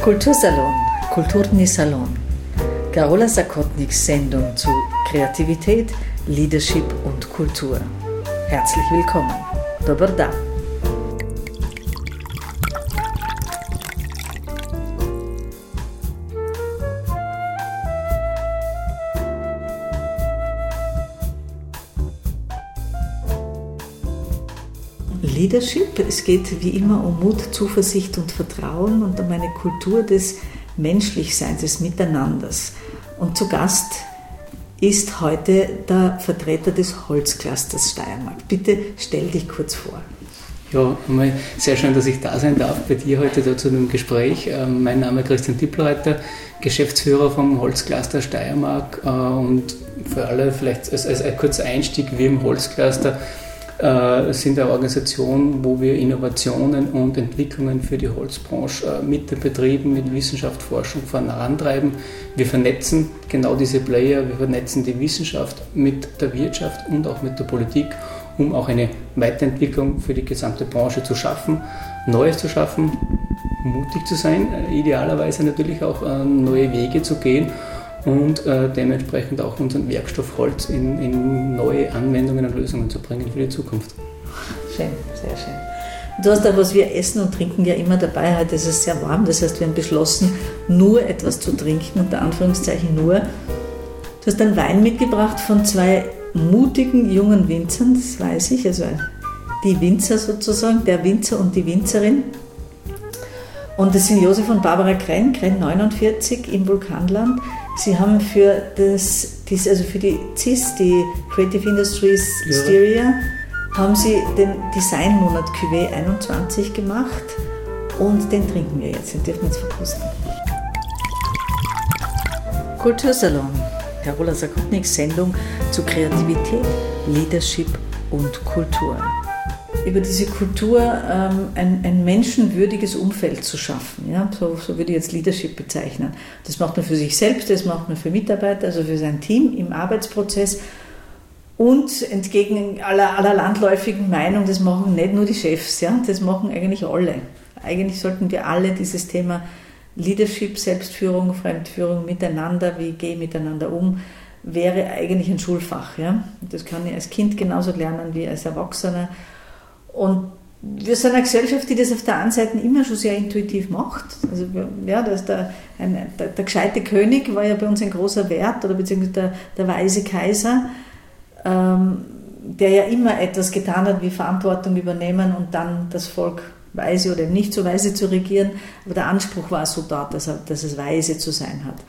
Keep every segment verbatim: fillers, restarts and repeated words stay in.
Kultursalon, Kulturni Salon. Carola Sakotniks Sendung zu Kreativität, Leadership und Kultur. Herzlich willkommen. Dobar dan. Leadership, es geht wie immer um Mut, Zuversicht und Vertrauen und um eine Kultur des Menschlichseins, des Miteinanders. Und zu Gast ist heute der Vertreter des Holzclusters Steiermark. Bitte stell dich kurz vor. Ja, einmal sehr schön, dass ich da sein darf bei dir heute da zu einem Gespräch. Mein Name ist Christian Dippelreiter, Geschäftsführer vom Holzcluster Steiermark, und für alle vielleicht als, als ein kurzer Einstieg, wir im Holzcluster äh, sind eine Organisation, wo wir Innovationen und Entwicklungen für die Holzbranche äh, mit den Betrieben, mit Wissenschaft, Forschung vorantreiben. Wir vernetzen genau diese Player, wir vernetzen die Wissenschaft mit der Wirtschaft und auch mit der Politik, um auch eine Weiterentwicklung für die gesamte Branche zu schaffen, Neues zu schaffen, mutig zu sein, idealerweise natürlich auch äh, neue Wege zu gehen und äh, dementsprechend auch unseren Werkstoff Holz in, in neue Anwendungen und Lösungen zu bringen für die Zukunft. Schön, sehr schön. Du hast auch, was wir essen und trinken, ja immer dabei. Heute ist es sehr warm, das heißt, wir haben beschlossen, nur etwas zu trinken, unter Anführungszeichen nur. Du hast einen Wein mitgebracht von zwei mutigen jungen Winzern, das weiß ich, also die Winzer sozusagen, der Winzer und die Winzerin. Und das sind Josef und Barbara Krenn, Krenn neunundvierzig im Vulkanland. Sie haben für, das, dies, also für die C I S, die Creative Industries Styria, ja, haben sie den Designmonat Cuvée einundzwanzig gemacht und den trinken wir jetzt, den dürfen wir jetzt verkosten. Kultursalon, Carola Sakotniks Sendung zu Kreativität, Leadership und Kultur. Über diese Kultur ähm, ein, ein menschenwürdiges Umfeld zu schaffen. Ja? So, so würde ich jetzt Leadership bezeichnen. Das macht man für sich selbst, das macht man für Mitarbeiter, also für sein Team im Arbeitsprozess. Und entgegen aller, aller landläufigen Meinung, das machen nicht nur die Chefs, ja? Das machen eigentlich alle. Eigentlich sollten wir alle dieses Thema Leadership, Selbstführung, Fremdführung, Miteinander, wie gehe ich miteinander um, wäre eigentlich ein Schulfach. Ja? Das kann ich als Kind genauso lernen wie als Erwachsener. Und wir sind eine Gesellschaft, die das auf der einen Seite immer schon sehr intuitiv macht. Also, ja, das der, ein, der, der gescheite König war ja bei uns ein großer Wert, oder beziehungsweise der, der weise Kaiser, ähm, der ja immer etwas getan hat, wie Verantwortung übernehmen und dann das Volk weise oder nicht so weise zu regieren. Aber der Anspruch war so da, dass, er, dass es weise zu sein hat.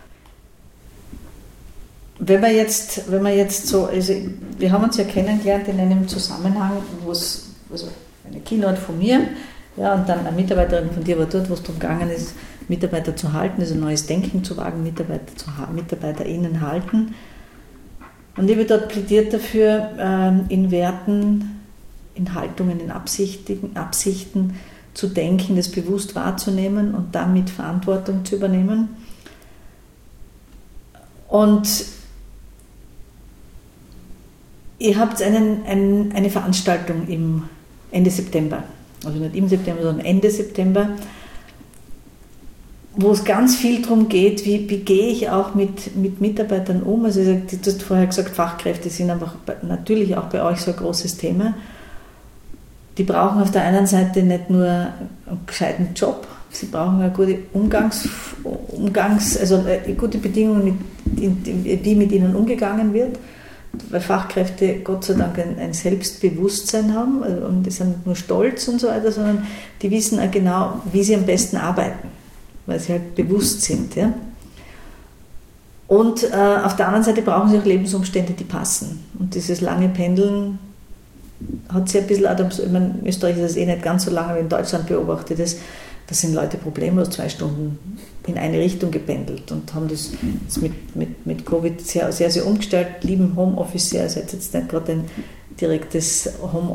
Wenn man jetzt, wenn man jetzt so, also wir haben uns ja kennengelernt in einem Zusammenhang, wo es, also eine Keynote von mir, ja, und dann eine Mitarbeiterin von dir war dort, wo es darum gegangen ist, Mitarbeiter zu halten, also neues Denken zu wagen, Mitarbeiter zu haben, MitarbeiterInnen halten. Und ich habe dort plädiert dafür, in Werten, in Haltungen, in Absichten, Absichten zu denken, das bewusst wahrzunehmen und damit Verantwortung zu übernehmen. Und ihr habt einen, einen, eine Veranstaltung im Ende September, also nicht im September, sondern Ende September, wo es ganz viel darum geht, wie, wie gehe ich auch mit, mit Mitarbeitern um. Also du hast vorher gesagt, Fachkräfte sind einfach natürlich auch bei euch so ein großes Thema. Die brauchen auf der einen Seite nicht nur einen gescheiten Job, sie brauchen eine gute Umgangs, Umgangs also gute Bedingungen, mit, wie mit ihnen umgegangen wird. Weil Fachkräfte Gott sei Dank ein, ein Selbstbewusstsein haben und die sind nicht nur stolz und so weiter, sondern die wissen auch genau, wie sie am besten arbeiten, weil sie halt bewusst sind. Ja? Und äh, auf der anderen Seite brauchen sie auch Lebensumstände, die passen. Und dieses lange Pendeln hat sich ein bisschen, ich meine, in Österreich ist es eh nicht ganz so lange wie in Deutschland beobachtet ist. Da sind Leute problemlos zwei Stunden in eine Richtung gependelt und haben das, das mit, mit, mit Covid sehr, sehr, sehr umgestellt, lieben Homeoffice sehr. Also jetzt nicht gerade ein direktes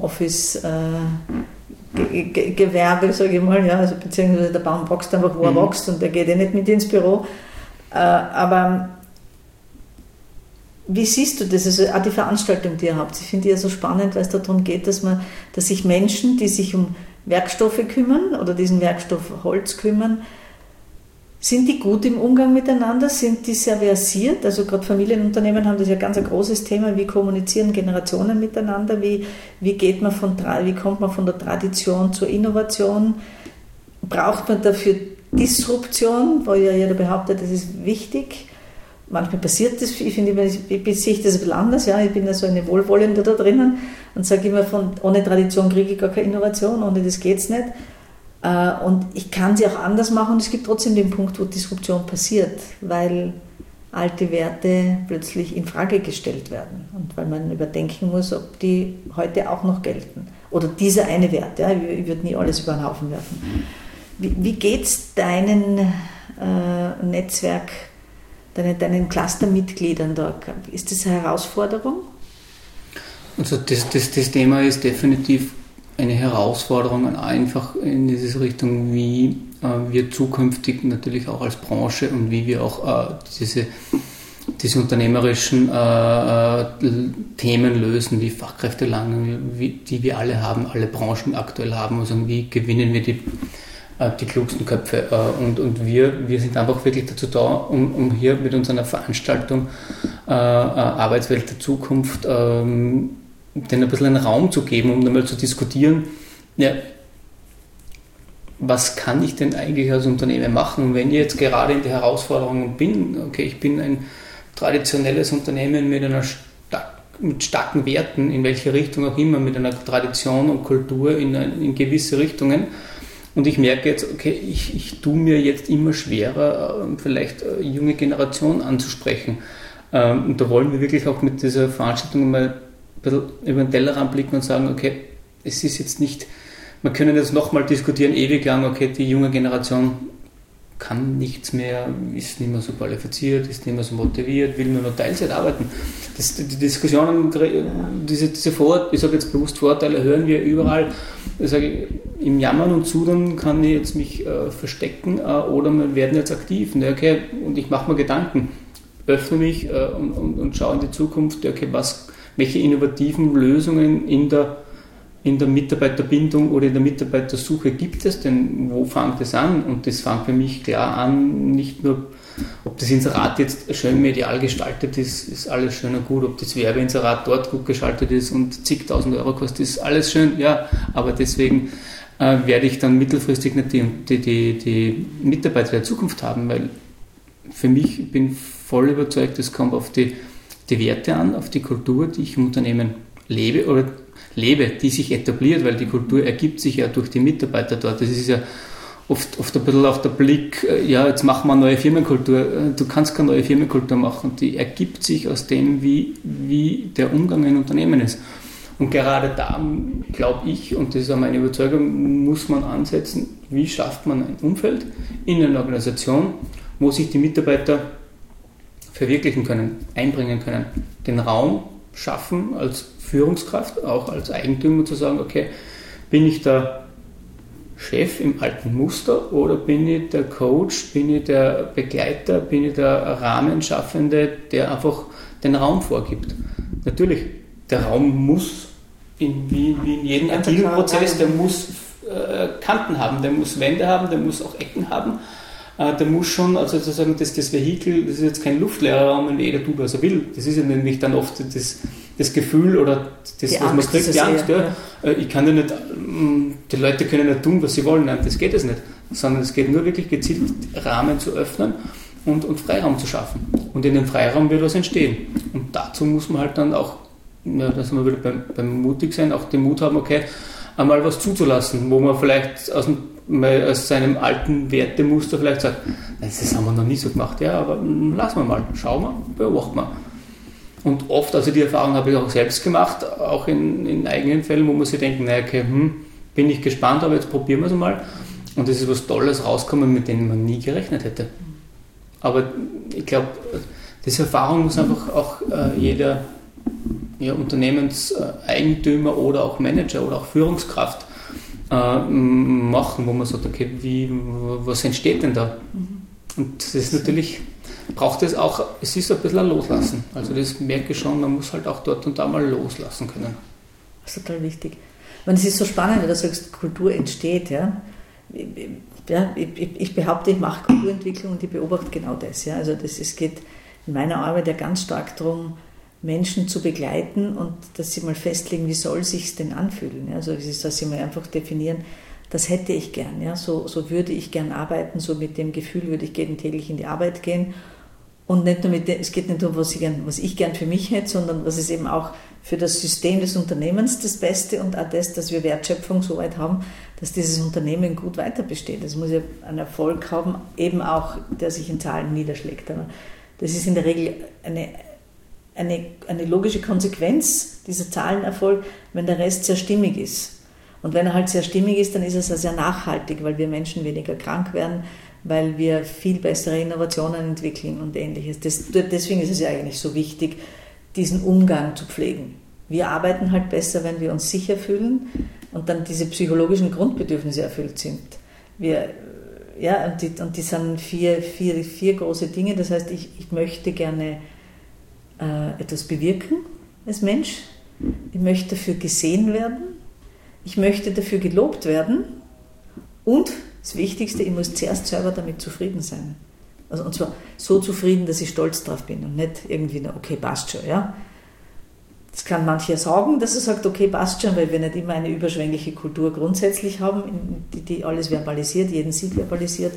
Homeoffice-Gewerbe, äh, sage ich mal, ja, also beziehungsweise der Baum wächst einfach, wo er mhm. wächst und der geht eh nicht mit ins Büro. Äh, aber wie siehst du das, also auch die Veranstaltung, die ihr habt? Ich finde die ja so spannend, weil es darum geht, dass, man, dass sich Menschen, die sich um Werkstoffe kümmern oder diesen Werkstoff Holz kümmern, Sind die gut im Umgang miteinander? Sind die sehr versiert? Also gerade Familienunternehmen haben das ja ganz ein großes Thema. Wie kommunizieren Generationen miteinander? Wie, wie, geht man von, wie kommt man von der Tradition zur Innovation? Braucht man dafür Disruption, wo ja jeder behauptet, das ist wichtig? Manchmal passiert das, ich finde, ich, ich sehe das ein bisschen anders. Ja? Ich bin ja so eine Wohlwollende da drinnen und sage immer, von, ohne Tradition kriege ich gar keine Innovation, ohne das geht es nicht. Und ich kann sie auch anders machen und es gibt trotzdem den Punkt, wo Disruption passiert, weil alte Werte plötzlich in Frage gestellt werden und weil man überdenken muss, ob die heute auch noch gelten. Oder dieser eine Wert, ja, ich würde nie alles über den Haufen werfen. Wie, wie geht es deinen äh, Netzwerk, deinen, deinen Clustermitgliedern da? Ist das eine Herausforderung? Also das, das, das Thema ist definitiv eine Herausforderung, einfach in diese Richtung, wie äh, wir zukünftig natürlich auch als Branche und wie wir auch äh, diese, diese unternehmerischen äh, äh, Themen lösen, wie Fachkräftelangen, wie, die wir alle haben, alle Branchen aktuell haben, also wie gewinnen wir die, äh, die klugsten Köpfe. Äh, und und wir, wir sind einfach wirklich dazu da, um, um hier mit unserer Veranstaltung äh, äh, Arbeitswelt der Zukunft ähm, denen ein bisschen einen Raum zu geben, um einmal zu diskutieren, ja, was kann ich denn eigentlich als Unternehmen machen? Und wenn ich jetzt gerade in der Herausforderung bin, okay, ich bin ein traditionelles Unternehmen mit, einer stark, mit starken Werten, in welche Richtung auch immer, mit einer Tradition und Kultur in, in gewisse Richtungen, und ich merke jetzt, okay, ich, ich tue mir jetzt immer schwerer, vielleicht eine junge Generation anzusprechen. Und da wollen wir wirklich auch mit dieser Veranstaltung mal ein bisschen über den Tellerrand blicken und sagen, okay, es ist jetzt nicht, wir können jetzt nochmal diskutieren, ewig lang, okay, die junge Generation kann nichts mehr, ist nicht mehr so qualifiziert, ist nicht mehr so motiviert, will nur noch Teilzeit arbeiten. Das, die Diskussionen, diese, diese Vor, ich sage jetzt bewusst Vorurteile, hören wir überall. Ich sage, im Jammern und Zudern kann ich jetzt mich äh, verstecken äh, oder wir werden jetzt aktiv. Und, okay, und ich mache mir Gedanken, öffne mich äh, und, und, und schaue in die Zukunft, okay, was welche innovativen Lösungen in der, in der Mitarbeiterbindung oder in der Mitarbeitersuche gibt es denn? Wo fängt es an? Und das fängt für mich klar an, nicht nur, ob das Inserat jetzt schön medial gestaltet ist, ist alles schön und gut, ob das Werbeinserat dort gut gestaltet ist und zigtausend Euro kostet, ist alles schön, ja, aber deswegen äh, werde ich dann mittelfristig nicht die, die, die, die Mitarbeiter der Zukunft haben, weil für mich, ich bin voll überzeugt, es kommt auf die die Werte an, auf die Kultur, die ich im Unternehmen lebe oder lebe, die sich etabliert, weil die Kultur ergibt sich ja durch die Mitarbeiter dort. Das ist ja oft, oft ein bisschen auf der Blick, ja, jetzt machen wir eine neue Firmenkultur. Du kannst keine neue Firmenkultur machen, die ergibt sich aus dem, wie, wie der Umgang in Unternehmen ist. Und gerade da, glaube ich, und das ist auch meine Überzeugung, muss man ansetzen, wie schafft man ein Umfeld in einer Organisation, wo sich die Mitarbeiter verwirklichen können, einbringen können, den Raum schaffen als Führungskraft, auch als Eigentümer zu sagen, okay, bin ich der Chef im alten Muster oder bin ich der Coach, bin ich der Begleiter, bin ich der Rahmenschaffende, der einfach den Raum vorgibt. Natürlich, der Raum muss, in, wie, wie in jedem agilen Prozess, der muss äh, Kanten haben, der muss Wände haben, der muss auch Ecken haben. Der muss schon, also sozusagen das, das Vehikel, das ist jetzt kein luftleerer Raum, wenn jeder tut, was er will. Das ist ja nämlich dann oft das, das Gefühl oder das, was man kriegt, die Angst. Ja. Ja. Ich kann ja nicht, die Leute können nicht tun, was sie wollen. Nein, das geht es nicht. Sondern es geht nur wirklich gezielt, Rahmen zu öffnen und, und Freiraum zu schaffen. Und in dem Freiraum wird was entstehen. Und dazu muss man halt dann auch, ja, da sind wir wieder beim, beim mutig sein, auch den Mut haben, okay, einmal was zuzulassen, wo man vielleicht aus dem mal aus seinem alten Wertemuster vielleicht sagt, das haben wir noch nie so gemacht, ja, aber lassen wir mal, schauen wir, beobachten wir. Und oft, also die Erfahrung habe ich auch selbst gemacht, auch in, in eigenen Fällen, wo man sich denkt, naja, okay, hm, bin ich gespannt, aber jetzt probieren wir es mal. Und es ist was Tolles rausgekommen, mit dem man nie gerechnet hätte. Aber ich glaube, diese Erfahrung muss einfach auch äh, jeder ja, Unternehmenseigentümer oder auch Manager oder auch Führungskraft machen, wo man sagt, okay, wie, was entsteht denn da? Und das ist natürlich, braucht es auch, es ist ein bisschen ein Loslassen. Also das merke ich schon, man muss halt auch dort und da mal loslassen können. Das ist total wichtig. Und es ist so spannend, wenn du sagst, Kultur entsteht, ja. ja, ich, ich behaupte, ich mache Kulturentwicklung und ich beobachte genau das. Ja. Also das, es geht in meiner Arbeit ja ganz stark darum, Menschen zu begleiten und dass sie mal festlegen, wie soll es sich denn anfühlen. Ja. Also dass sie mal einfach definieren, das hätte ich gern, ja. so, so würde ich gern arbeiten, so mit dem Gefühl würde ich jeden täglich in die Arbeit gehen. Und nicht nur mit dem, es geht nicht um, was ich, gern, was ich gern für mich hätte, sondern was ist eben auch für das System des Unternehmens das Beste und auch das, dass wir Wertschöpfung so weit haben, dass dieses Unternehmen gut weiter besteht. Es muss ja einen Erfolg haben, eben auch, der sich in Zahlen niederschlägt. Aber das ist in der Regel eine, eine, eine logische Konsequenz, dieser Zahlenerfolg, wenn der Rest sehr stimmig ist. Und wenn er halt sehr stimmig ist, dann ist es ja sehr nachhaltig, weil wir Menschen weniger krank werden, weil wir viel bessere Innovationen entwickeln und Ähnliches. Das, deswegen ist es ja eigentlich so wichtig, diesen Umgang zu pflegen. Wir arbeiten halt besser, wenn wir uns sicher fühlen und dann diese psychologischen Grundbedürfnisse erfüllt sind. Wir, ja, und die, und die sind vier, vier, vier große Dinge. Das heißt, ich, ich möchte gerne äh, etwas bewirken als Mensch. Ich möchte dafür gesehen werden. Ich möchte dafür gelobt werden. Und das Wichtigste, ich muss zuerst selber damit zufrieden sein. Also, und zwar so zufrieden, dass ich stolz drauf bin und nicht irgendwie, okay, passt schon. Ja? Das kann mancher sagen, dass er sagt, okay, passt schon, weil wir nicht immer eine überschwängliche Kultur grundsätzlich haben, die, die alles verbalisiert, jeden Sieg verbalisiert.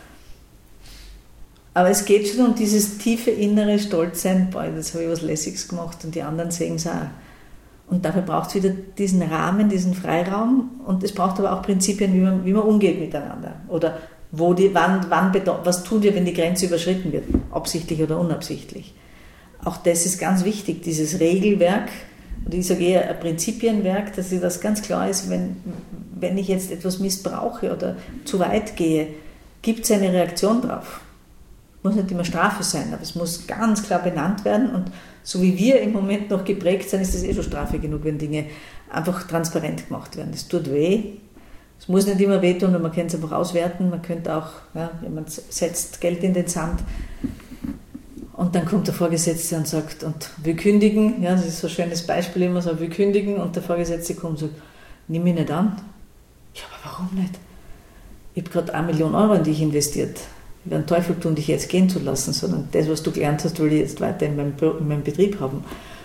Aber es geht schon um dieses tiefe innere Stolzsein, boah, das habe ich was Lässiges gemacht und die anderen sehen es auch. Und dafür braucht es wieder diesen Rahmen, diesen Freiraum und es braucht aber auch Prinzipien, wie man, wie man umgeht miteinander. Oder wo die, wann, wann, was tun wir, wenn die Grenze überschritten wird, absichtlich oder unabsichtlich. Auch das ist ganz wichtig, dieses Regelwerk, oder ich sage eher ein Prinzipienwerk, dass das ganz klar ist, wenn, wenn ich jetzt etwas missbrauche oder zu weit gehe, gibt es eine Reaktion drauf. Muss nicht immer Strafe sein, aber es muss ganz klar benannt werden und so wie wir im Moment noch geprägt sind, ist das eh schon Strafe genug, wenn Dinge einfach transparent gemacht werden. Das tut weh. Es muss nicht immer wehtun, man kann es einfach auswerten. Man könnte auch, ja, jemand setzt Geld in den Sand und dann kommt der Vorgesetzte und sagt, und wir kündigen, ja, das ist so ein schönes Beispiel immer so, wir kündigen und der Vorgesetzte kommt und sagt, nimm mich nicht an. Ja, aber warum nicht? Ich habe gerade eine Million Euro in dich investiert. Ich werde einen Teufel tun, dich jetzt gehen zu lassen, sondern das, was du gelernt hast, will ich jetzt weiter in meinem, in meinem Betrieb haben.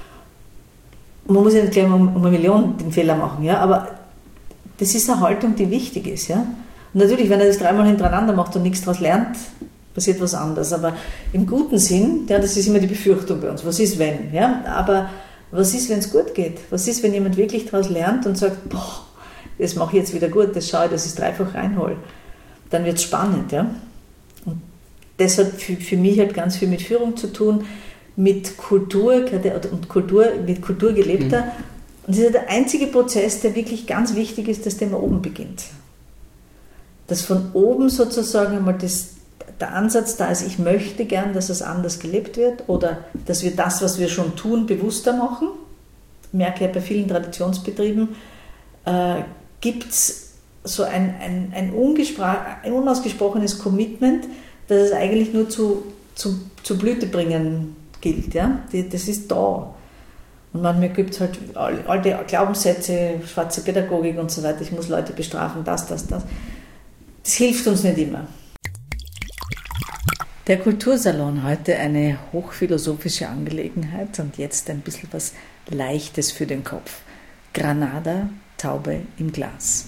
Und man muss ja nicht gleich um, um eine Million den Fehler machen, ja, aber das ist eine Haltung, die wichtig ist. Ja. Und natürlich, wenn er das dreimal hintereinander macht und nichts daraus lernt, passiert was anderes. Aber im guten Sinn, ja, das ist immer die Befürchtung bei uns, was ist wenn? Ja? Aber was ist, wenn es gut geht? Was ist, wenn jemand wirklich daraus lernt und sagt, boah, das mache ich jetzt wieder gut, das schaue ich, dass ich es dreifach reinhole. Dann wird es spannend. Ja. Und das hat für, für mich halt ganz viel mit Führung zu tun, mit Kultur und Kultur, mit Kultur gelebter. Mhm. Und das ist der einzige Prozess, der wirklich ganz wichtig ist, dass der mal oben beginnt. Dass von oben sozusagen einmal das, der Ansatz da ist, ich möchte gern, dass es anders gelebt wird oder dass wir das, was wir schon tun, bewusster machen. Ich merke ja bei vielen Traditionsbetrieben, äh, gibt es so ein, ein, ein, ein unausgesprochenes Commitment, dass es eigentlich nur zu, zu, zu Blüte bringen gilt. Ja? Die, das ist da. Und manchmal gibt es halt alte Glaubenssätze, schwarze Pädagogik und so weiter, ich muss Leute bestrafen, das, das, das. Das hilft uns nicht immer. Der Kultursalon heute eine hochphilosophische Angelegenheit und jetzt ein bisschen was Leichtes für den Kopf. Granada, Taube im Glas.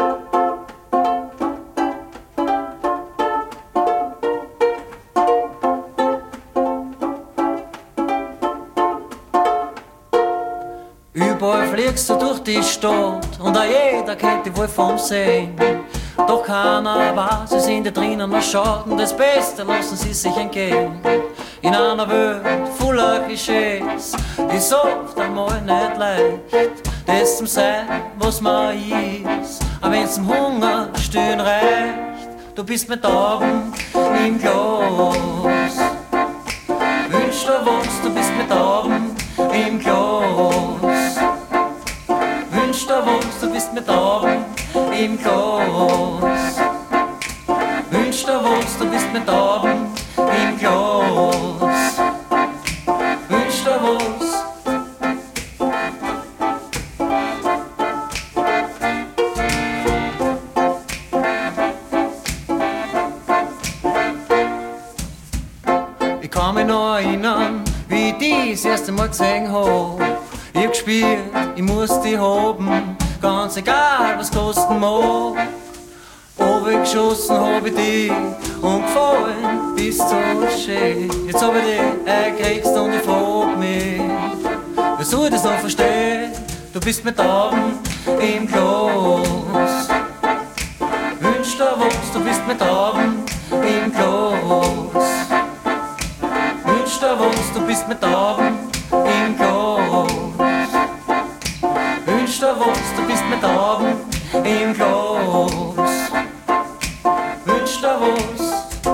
Überall fliegst du durch die Stadt und auch jeder kennt dich wohl vom Sehen. Doch keiner weiß, es sind da drinnen noch Schaden, das Beste lassen sie sich entgehen. In einer Welt voller Klischees ist oft einmal nicht leicht, das zum Sein, was man ist. Aber wenn's zum Hunger stillen reicht, du bist mit Augen im Glas. Wünsch dir was, du bist mit Augen im Glas. Wünsch dir was, du bist mit Augen im Glas. Wünsch dir was, du bist mit Augen im Glas. Wünsch dir was. ich das erste Mal gesehen hab. Ich hab gespürt, ich muss die haben, ganz egal was kosten mag. Aber geschossen hab ich dich und gefallen bist so schön. Jetzt hab ich dich eingekriegt und ich frag mich, wer soll das noch verstehen? Du bist mit Augen im Glas. Wünsch dir was, du bist mit Augen im Glas. Wünsch dir was, du bist mit Augen im Glas. Wünsch dir was, du bist mit Augen im Glas. Wünsch dir was.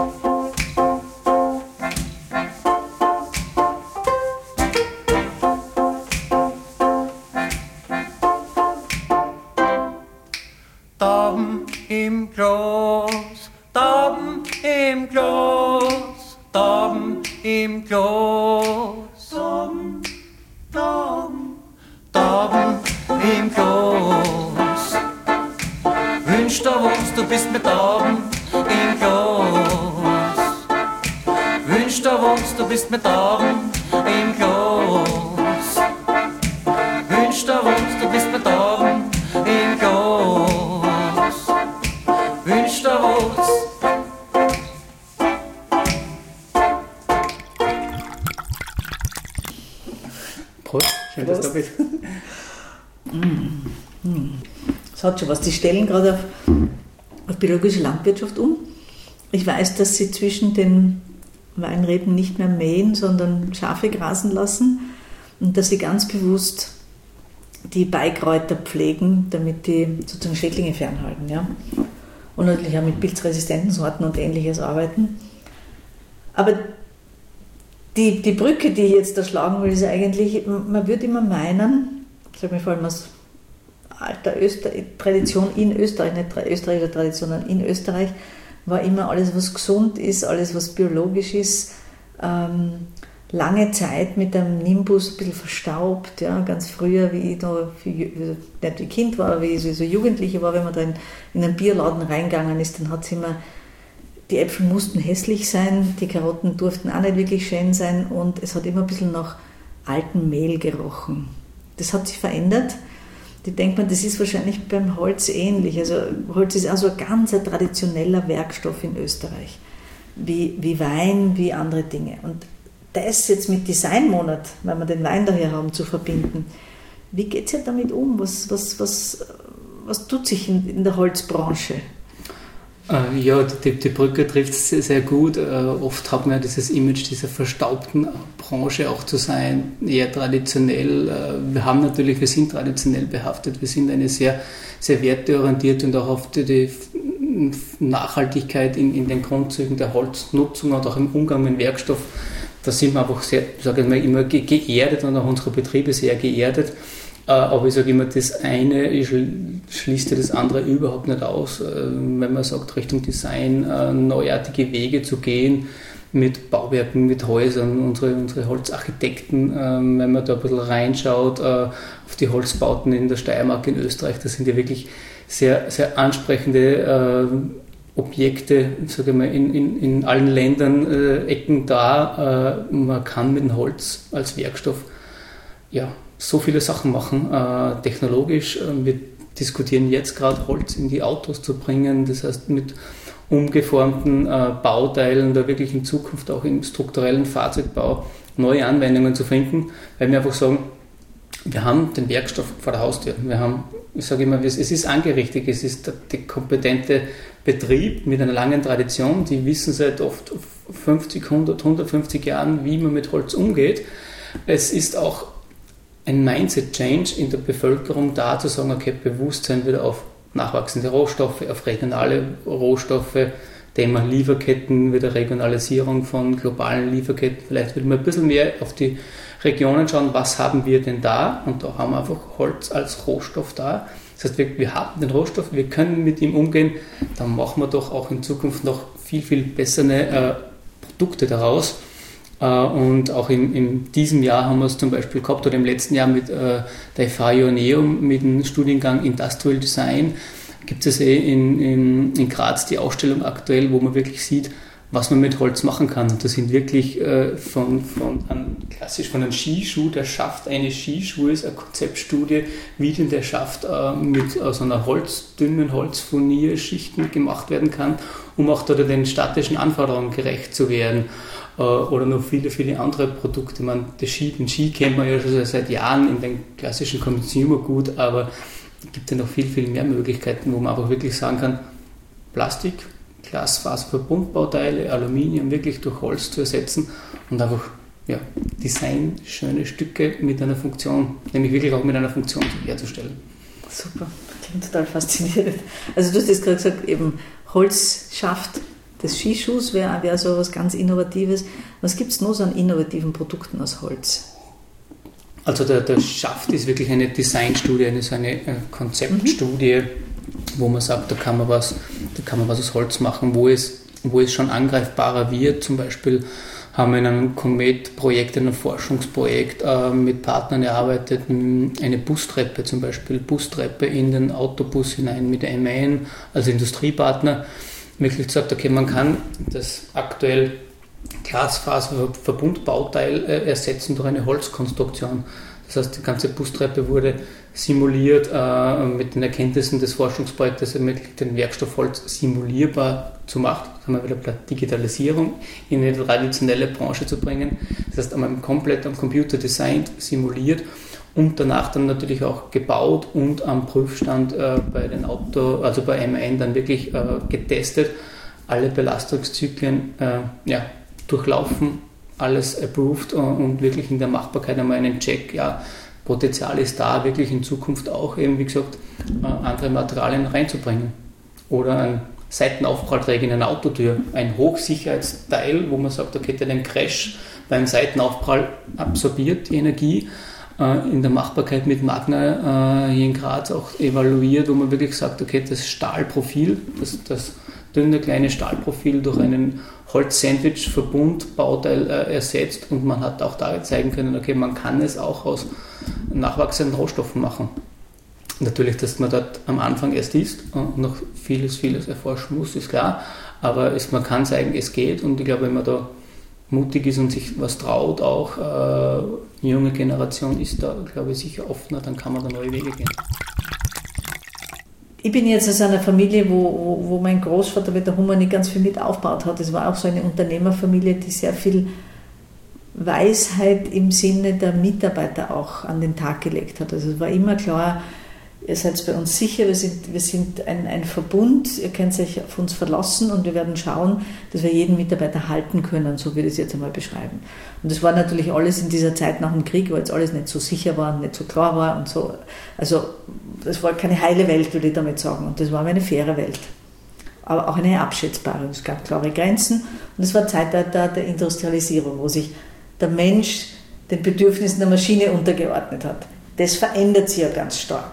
Tauben im Glas, Tauben im Glas, Tauben im Glas, Tauben, Tauben, Tauben im Glas. Wünsch dir was, du bist mit Tauben im Glas. Wünsch dir was, du bist mit Tauben im Glas. Wünsch dir was, du bist mit Tauben im Glas. Wünsch dir was. Prost, schön, dass du da bist. Das hat schon was. Die stellen gerade auf, auf biologische Landwirtschaft um. Ich weiß, dass sie zwischen den Weinreben nicht mehr mähen, sondern Schafe grasen lassen und dass sie ganz bewusst die Beikräuter pflegen, damit die sozusagen Schädlinge fernhalten. Ja? Und natürlich auch mit pilzresistenten Sorten und Ähnliches arbeiten. Aber die, die Brücke, die ich jetzt da schlagen will, ist eigentlich, man würde immer meinen, ich sage mir vor allem aus alter Öster- Tradition in Österreich, nicht österreichischer Tradition, sondern in Österreich, war immer alles, was gesund ist, alles, was biologisch ist, ähm, lange Zeit mit einem Nimbus ein bisschen verstaubt. Ja, ganz früher, wie ich da, nicht wie Kind war, wie ich so Jugendliche war, wenn man da in, in einen Bierladen reingegangen ist, dann hat es immer, die Äpfel mussten hässlich sein, die Karotten durften auch nicht wirklich schön sein und es hat immer ein bisschen nach altem Mehl gerochen. Das hat sich verändert. Die denkt man, das ist wahrscheinlich beim Holz ähnlich. Also Holz ist auch so ein ganz ein traditioneller Werkstoff in Österreich, wie, wie Wein, wie andere Dinge. Und das jetzt mit Designmonat, weil wir den Wein daher haben, zu verbinden. Wie geht es ja damit um? Was, was, was, was tut sich in, in der Holzbranche? Äh, ja, die, die Brücke trifft es sehr, sehr gut. Äh, oft hat man ja dieses Image dieser verstaubten Branche auch zu sein, eher traditionell. Äh, wir haben natürlich, wir sind traditionell behaftet, wir sind eine sehr, sehr werteorientierte und auch auf die, die Nachhaltigkeit in, in den Grundzügen der Holznutzung und auch im Umgang mit dem Werkstoff. Da sind wir einfach sehr, sage ich mal, immer ge- geerdet und auch unsere Betriebe sehr geerdet. Äh, aber ich sage immer, das eine schließt ja das andere überhaupt nicht aus. Äh, wenn man sagt, Richtung Design, äh, neuartige Wege zu gehen mit Bauwerken, mit Häusern, unsere, unsere Holzarchitekten, äh, wenn man da ein bisschen reinschaut äh, auf die Holzbauten in der Steiermark in Österreich, das sind ja wirklich sehr, sehr ansprechende äh, Objekte, sage ich mal, in, in, in allen Ländern, äh, Ecken da. Äh, man kann mit dem Holz als Werkstoff ja, so viele Sachen machen, äh, technologisch. Äh, wir diskutieren jetzt gerade, Holz in die Autos zu bringen, das heißt mit umgeformten äh, Bauteilen da wirklich in Zukunft auch im strukturellen Fahrzeugbau neue Anwendungen zu finden, weil wir einfach sagen, wir haben den Werkstoff vor der Haustür. Wir haben, ich sage immer, es ist angerichtet, es ist der, der kompetente Betrieb mit einer langen Tradition, die wissen seit oft fünfzig, hundert, hundertfünfzig Jahren, wie man mit Holz umgeht. Es ist auch ein Mindset-Change in der Bevölkerung da, zu sagen, okay, Bewusstsein wieder auf nachwachsende Rohstoffe, auf regionale Rohstoffe, Thema Lieferketten, wieder Regionalisierung von globalen Lieferketten, vielleicht wieder mal ein bisschen mehr auf die Regionen schauen, was haben wir denn da, und da haben wir einfach Holz als Rohstoff da. Das heißt, wir, wir haben den Rohstoff, wir können mit ihm umgehen, dann machen wir doch auch in Zukunft noch viel, viel bessere äh, Produkte daraus. Äh, und auch in, in diesem Jahr haben wir es zum Beispiel gehabt, oder im letzten Jahr mit äh, der F H Joanneum, mit dem Studiengang Industrial Design, gibt es eh in, in, in Graz die Ausstellung aktuell, wo man wirklich sieht, was man mit Holz machen kann. Und das sind wirklich äh, von, von einem, klassisch von einem Skischuh, der Schaft eines Skischuhes, eine Konzeptstudie, wie denn der Schaft äh, mit aus einer Holz, dünnen Holzfurnierschichten gemacht werden kann, um auch da den statischen Anforderungen gerecht zu werden. Äh, oder noch viele, viele andere Produkte. Man, den Ski, den Ski kennt man ja schon seit Jahren in den klassischen Consumer-Gut, aber es gibt ja noch viel, viel mehr Möglichkeiten, wo man einfach wirklich sagen kann, Plastik, Glasfaserverbundbauteile, Aluminium wirklich durch Holz zu ersetzen und einfach ja, Design, schöne Stücke mit einer Funktion, nämlich wirklich auch mit einer Funktion herzustellen. Super, klingt total faszinierend. Also du hast jetzt gerade gesagt, eben Holzschaft des Skischuhs wäre wär so was ganz Innovatives. Was gibt es noch so an innovativen Produkten aus Holz? Also der, der Schaft ist wirklich eine Designstudie, eine, so eine Konzeptstudie, mhm. wo man sagt, da kann man was, da kann man was aus Holz machen, wo es, wo es schon angreifbarer wird. Zum Beispiel haben wir in einem Comet-Projekt, in einem Forschungsprojekt äh, mit Partnern erarbeitet, eine Bustreppe zum Beispiel, Bustreppe in den Autobus hinein mit M A N als Industriepartner. Wirklich gesagt, okay, man kann das aktuell Glasfaserverbundbauteil äh, ersetzen durch eine Holzkonstruktion. Das heißt, die ganze Bustreppe wurde simuliert äh, mit den Erkenntnissen des Forschungsprojektes ermöglicht, den Werkstoff Holz simulierbar zu machen. Das haben wir wieder bei der Digitalisierung in eine traditionelle Branche zu bringen. Das heißt, einmal komplett am Computer designt, simuliert und danach dann natürlich auch gebaut und am Prüfstand äh, bei den Auto, also bei M A N dann wirklich äh, getestet, alle Belastungszyklen äh, ja, durchlaufen, alles approved und wirklich in der Machbarkeit einmal einen Check, ja, Potenzial ist da, wirklich in Zukunft auch eben, wie gesagt, andere Materialien reinzubringen. Oder ein Seitenaufprallträger in einer Autotür, ein Hochsicherheitsteil, wo man sagt, okay, der den Crash beim Seitenaufprall absorbiert, die Energie, in der Machbarkeit mit Magna hier in Graz auch evaluiert, wo man wirklich sagt, okay, das Stahlprofil, das, das dünne kleine Stahlprofil durch einen Holz-Sandwich-Verbund-Bauteil äh, ersetzt und man hat auch da zeigen können, okay, man kann es auch aus nachwachsenden Rohstoffen machen. Natürlich, dass man dort am Anfang erst ist und noch vieles, vieles erforschen muss, ist klar, aber es, man kann zeigen, es geht und ich glaube, wenn man da mutig ist und sich was traut, auch äh, die junge Generation ist da, glaube ich, sicher offener, dann kann man da neue Wege gehen. Ich bin jetzt aus einer Familie, wo, wo, wo mein Großvater mit der Hummer nicht ganz viel mit aufgebaut hat. Es war auch so eine Unternehmerfamilie, die sehr viel Weisheit im Sinne der Mitarbeiter auch an den Tag gelegt hat. Also es war immer klar, ihr seid bei uns sicher, wir sind, wir sind ein, ein Verbund, ihr könnt euch auf uns verlassen und wir werden schauen, dass wir jeden Mitarbeiter halten können, so würde ich es jetzt einmal beschreiben. Und das war natürlich alles in dieser Zeit nach dem Krieg, wo jetzt alles nicht so sicher war und nicht so klar war und so. Also das war keine heile Welt, würde ich damit sagen. Und das war eine faire Welt. Aber auch eine abschätzbare. Es gab klare Grenzen und es war Zeitalter der Industrialisierung, wo sich der Mensch den Bedürfnissen der Maschine untergeordnet hat. Das verändert sich ja ganz stark.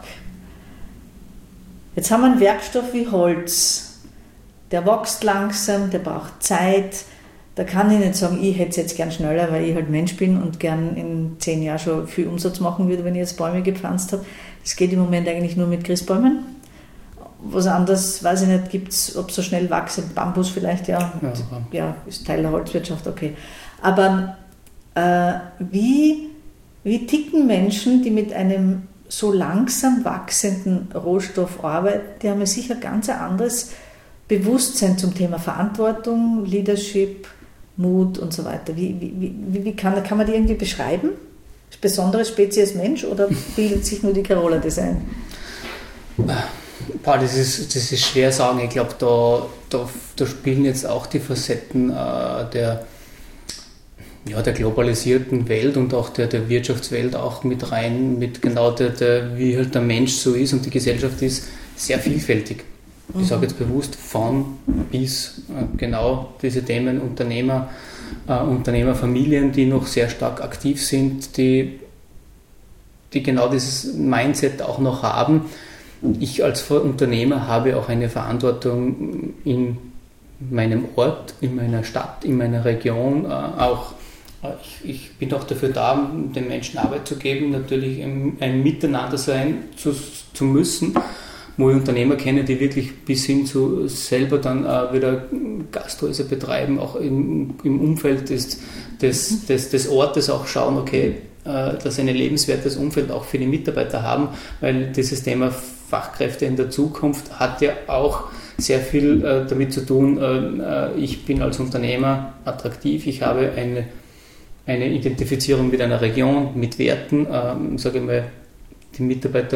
Jetzt haben wir einen Werkstoff wie Holz. Der wächst langsam, der braucht Zeit. Da kann ich nicht sagen, ich hätte es jetzt gern schneller, weil ich halt Mensch bin und gern in zehn Jahren schon viel Umsatz machen würde, wenn ich jetzt Bäume gepflanzt habe. Das geht im Moment eigentlich nur mit Christbäumen. Was anderes, weiß ich nicht, gibt es, ob so schnell wachsen, Bambus vielleicht, ja. Ja, ja, ist Teil der Holzwirtschaft, okay. Aber äh, wie, wie ticken Menschen, die mit einem so langsam wachsenden Rohstoff arbeiten, die haben ja sicher ganz ein anderes Bewusstsein zum Thema Verantwortung, Leadership, Mut und so weiter. Wie, wie, wie, wie kann, kann man die irgendwie beschreiben? Besondere Spezies Mensch oder bildet sich nur die Carola das ein? Boah, das ist, das ist schwer sagen. Ich glaube, da, da, da spielen jetzt auch die Facetten äh, der, ja, der globalisierten Welt und auch der, der Wirtschaftswelt auch mit rein, mit genau der, der, wie halt der Mensch so ist und die Gesellschaft ist sehr vielfältig. Ich sage jetzt bewusst von bis äh, genau diese Themen, Unternehmer, äh, Unternehmerfamilien, die noch sehr stark aktiv sind, die, die genau dieses Mindset auch noch haben. Ich als Unternehmer habe auch eine Verantwortung in meinem Ort, in meiner Stadt, in meiner Region. Äh, auch äh, ich, ich bin auch dafür da, den Menschen Arbeit zu geben, natürlich ein, ein Miteinander sein zu, zu müssen. wo ich Unternehmer kenne, die wirklich bis hin zu selber dann auch wieder Gasthäuser betreiben, auch im, im Umfeld des, des, des, des Ortes auch schauen, okay, dass sie ein lebenswertes Umfeld auch für die Mitarbeiter haben, weil dieses Thema Fachkräfte in der Zukunft hat ja auch sehr viel äh, damit zu tun, äh, ich bin als Unternehmer attraktiv, ich habe eine, eine Identifizierung mit einer Region, mit Werten, äh, sage ich mal, die Mitarbeiter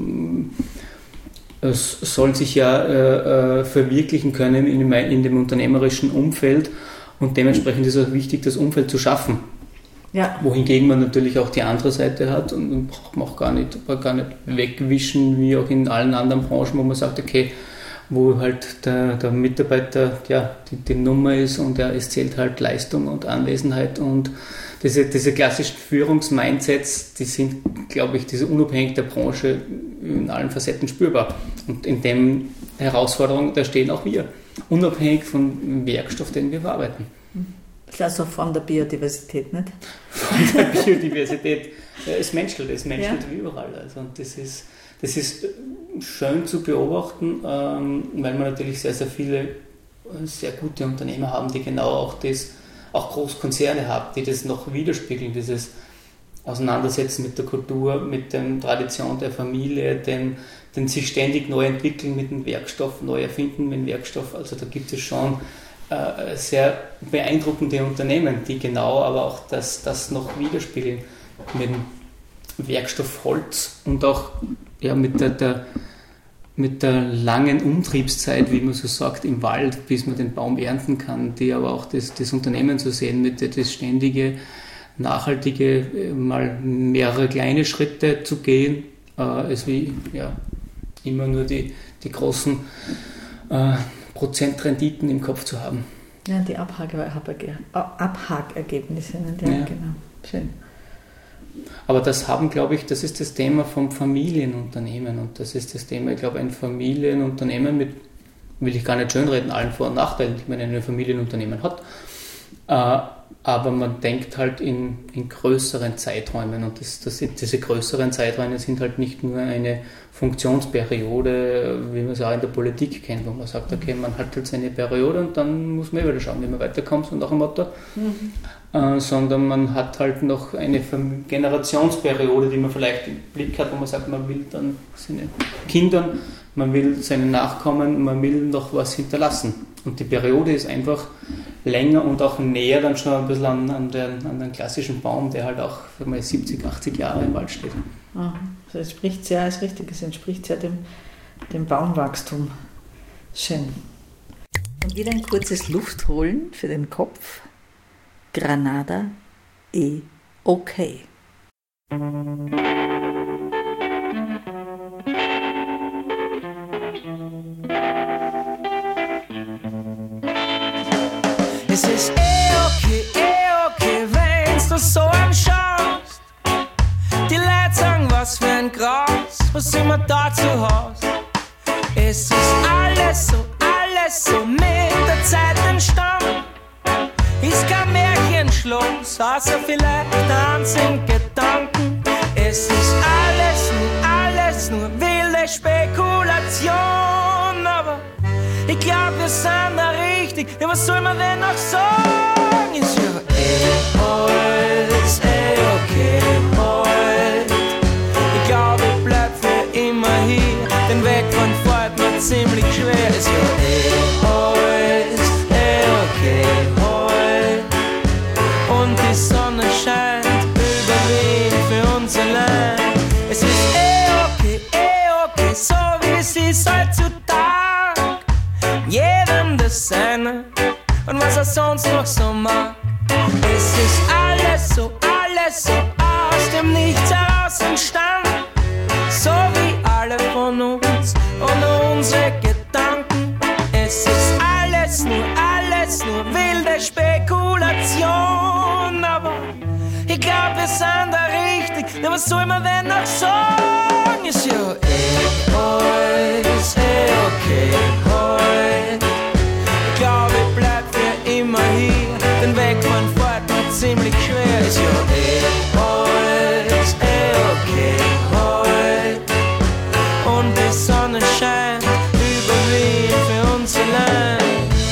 äh, sollen sich ja äh, verwirklichen können in, in dem unternehmerischen Umfeld und dementsprechend ist es auch wichtig, das Umfeld zu schaffen. Ja. Wohingegen man natürlich auch die andere Seite hat und braucht man auch gar nicht, gar nicht wegwischen, wie auch in allen anderen Branchen, wo man sagt, okay, wo halt der, der Mitarbeiter ja, die, die Nummer ist und er, es zählt halt Leistung und Anwesenheit und diese, diese klassischen Führungsmindsets, die sind, glaube ich, diese unabhängig der Branche in allen Facetten spürbar. Und in den Herausforderungen, da stehen auch wir, unabhängig vom Werkstoff, den wir bearbeiten. Das ist also von der Biodiversität, nicht? Von der Biodiversität. Es menschelt, es menschelt ja. Überall. Also, und das ist, das ist schön zu beobachten, ähm, weil wir natürlich sehr, sehr viele sehr gute Unternehmer haben, die genau auch das, auch Großkonzerne haben, die das noch widerspiegeln, dieses Auseinandersetzen mit der Kultur, mit der Tradition der Familie, den, den sich ständig neu entwickeln mit dem Werkstoff, neu erfinden mit dem Werkstoff. Also da gibt es schon äh, sehr beeindruckende Unternehmen, die genau aber auch das, das noch widerspiegeln mit dem Werkstoff Holz und auch ja, mit der, der mit der langen Umtriebszeit, wie man so sagt, im Wald, bis man den Baum ernten kann, die aber auch das, das Unternehmen zu sehen, mit der, das ständige, nachhaltige, mal mehrere kleine Schritte zu gehen, äh, als wie ja, immer nur die, die großen äh, Prozentrenditen im Kopf zu haben. Ja, die Abhakergebnisse, ja, ja. Genau. Schön. Aber das haben, glaube ich, das ist das Thema vom Familienunternehmen und das ist das Thema, ich glaube, ein Familienunternehmen mit, will ich gar nicht schönreden, allen Vor- und Nachteilen, die man in einem Familienunternehmen hat, äh, aber man denkt halt in, in größeren Zeiträumen und das, das sind, diese größeren Zeiträume sind halt nicht nur eine Funktionsperiode, wie man es auch in der Politik kennt, wo man sagt, okay, man hat halt seine Periode und dann muss man wieder schauen, wie man weiterkommt, und nach dem Motto. Mhm. Äh, sondern man hat halt noch eine Generationsperiode, die man vielleicht im Blick hat, wo man sagt, man will dann seine Kinder, man will seine Nachkommen, man will noch was hinterlassen. Und die Periode ist einfach länger und auch näher dann schon ein bisschen an, an, den, an den klassischen Baum, der halt auch mal siebzig, achtzig Jahre im Wald steht. Aha. Das entspricht sehr, ist richtig, es entspricht sehr dem, dem Baumwachstum. Schön. Und wieder ein kurzes Luftholen für den Kopf. Granada e okay. Es ist eh okay, eh okay, wenn's du so anschaust. Die Leute sagen, was für ein Gras, was immer da zu Haus. Es ist alles so, alles so mit der Zeit entstanden. Ist kein Märchenschloss, außer vielleicht einzigen Gedanken. Es ist alles nur, alles nur wilde Spekulation. Aber ich glaub, wir sind da richtig. Ja, was soll man denn noch sagen? Ist ja eh alles, eh okay, heute. Ich glaub, ich bleib für immer hier. Den Weg von fort mir ziemlich schwer. Ist ja eh alles, eh okay, heute. Und die Sonne scheint über Wien für uns allein. Es ist eh okay, eh okay, so wie es ist heutzutage. Jedem das Seine und was er sonst noch so mag. Es ist alles so, alles so aus dem Nichts heraus entstanden. So wie alle von uns und unsere Gedanken. Es ist alles nur, alles nur wilde Spekulation. Aber ich glaub, wir sind da richtig. Ja, was soll man denn noch sagen? Ist ja eh alles, eh okay, heute. Ich glaub, ich bleib für immer hier. Den Weg von fort wird ziemlich schwer. Ist ja eh alles, eh okay, heute. Und die Sonne Sonne scheint über Wien für uns allein.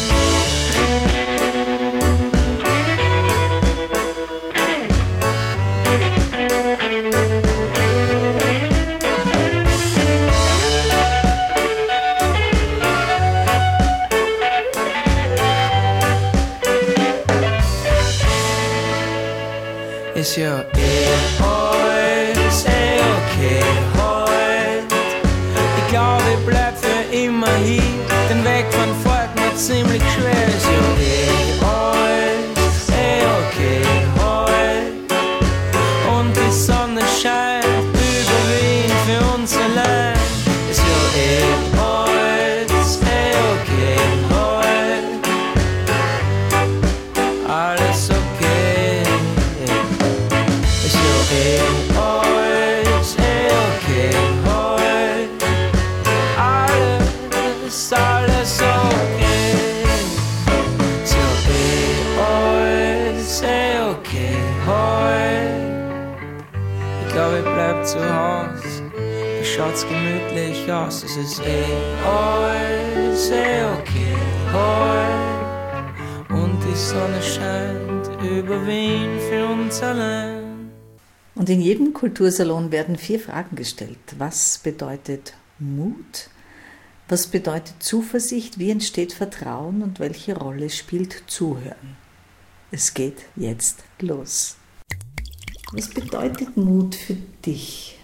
Ist ja eh alles eh okay heut. Ich glaub, ich bleib für immer hier. Den Weg von fort mir ziemlich schwer. Ist ja eh alles eh okay heut. Und die Sonne scheint über Wien für uns allein. Ist ja eh alles eh okay heut. Alles okay. Alles eh okay heut. Alles, alles okay. So eh alles eh okay heut. Ich glaub, ich bleib zu Haus. Da schaut's gemütlich aus. Es ist eh alles eh okay heut. Und die Sonne scheint über Wien für uns allein. Und in jedem Kultursalon werden vier Fragen gestellt. Was bedeutet Mut? Was bedeutet Zuversicht? Wie entsteht Vertrauen? Und welche Rolle spielt Zuhören? Es geht jetzt los. Was bedeutet Mut für dich?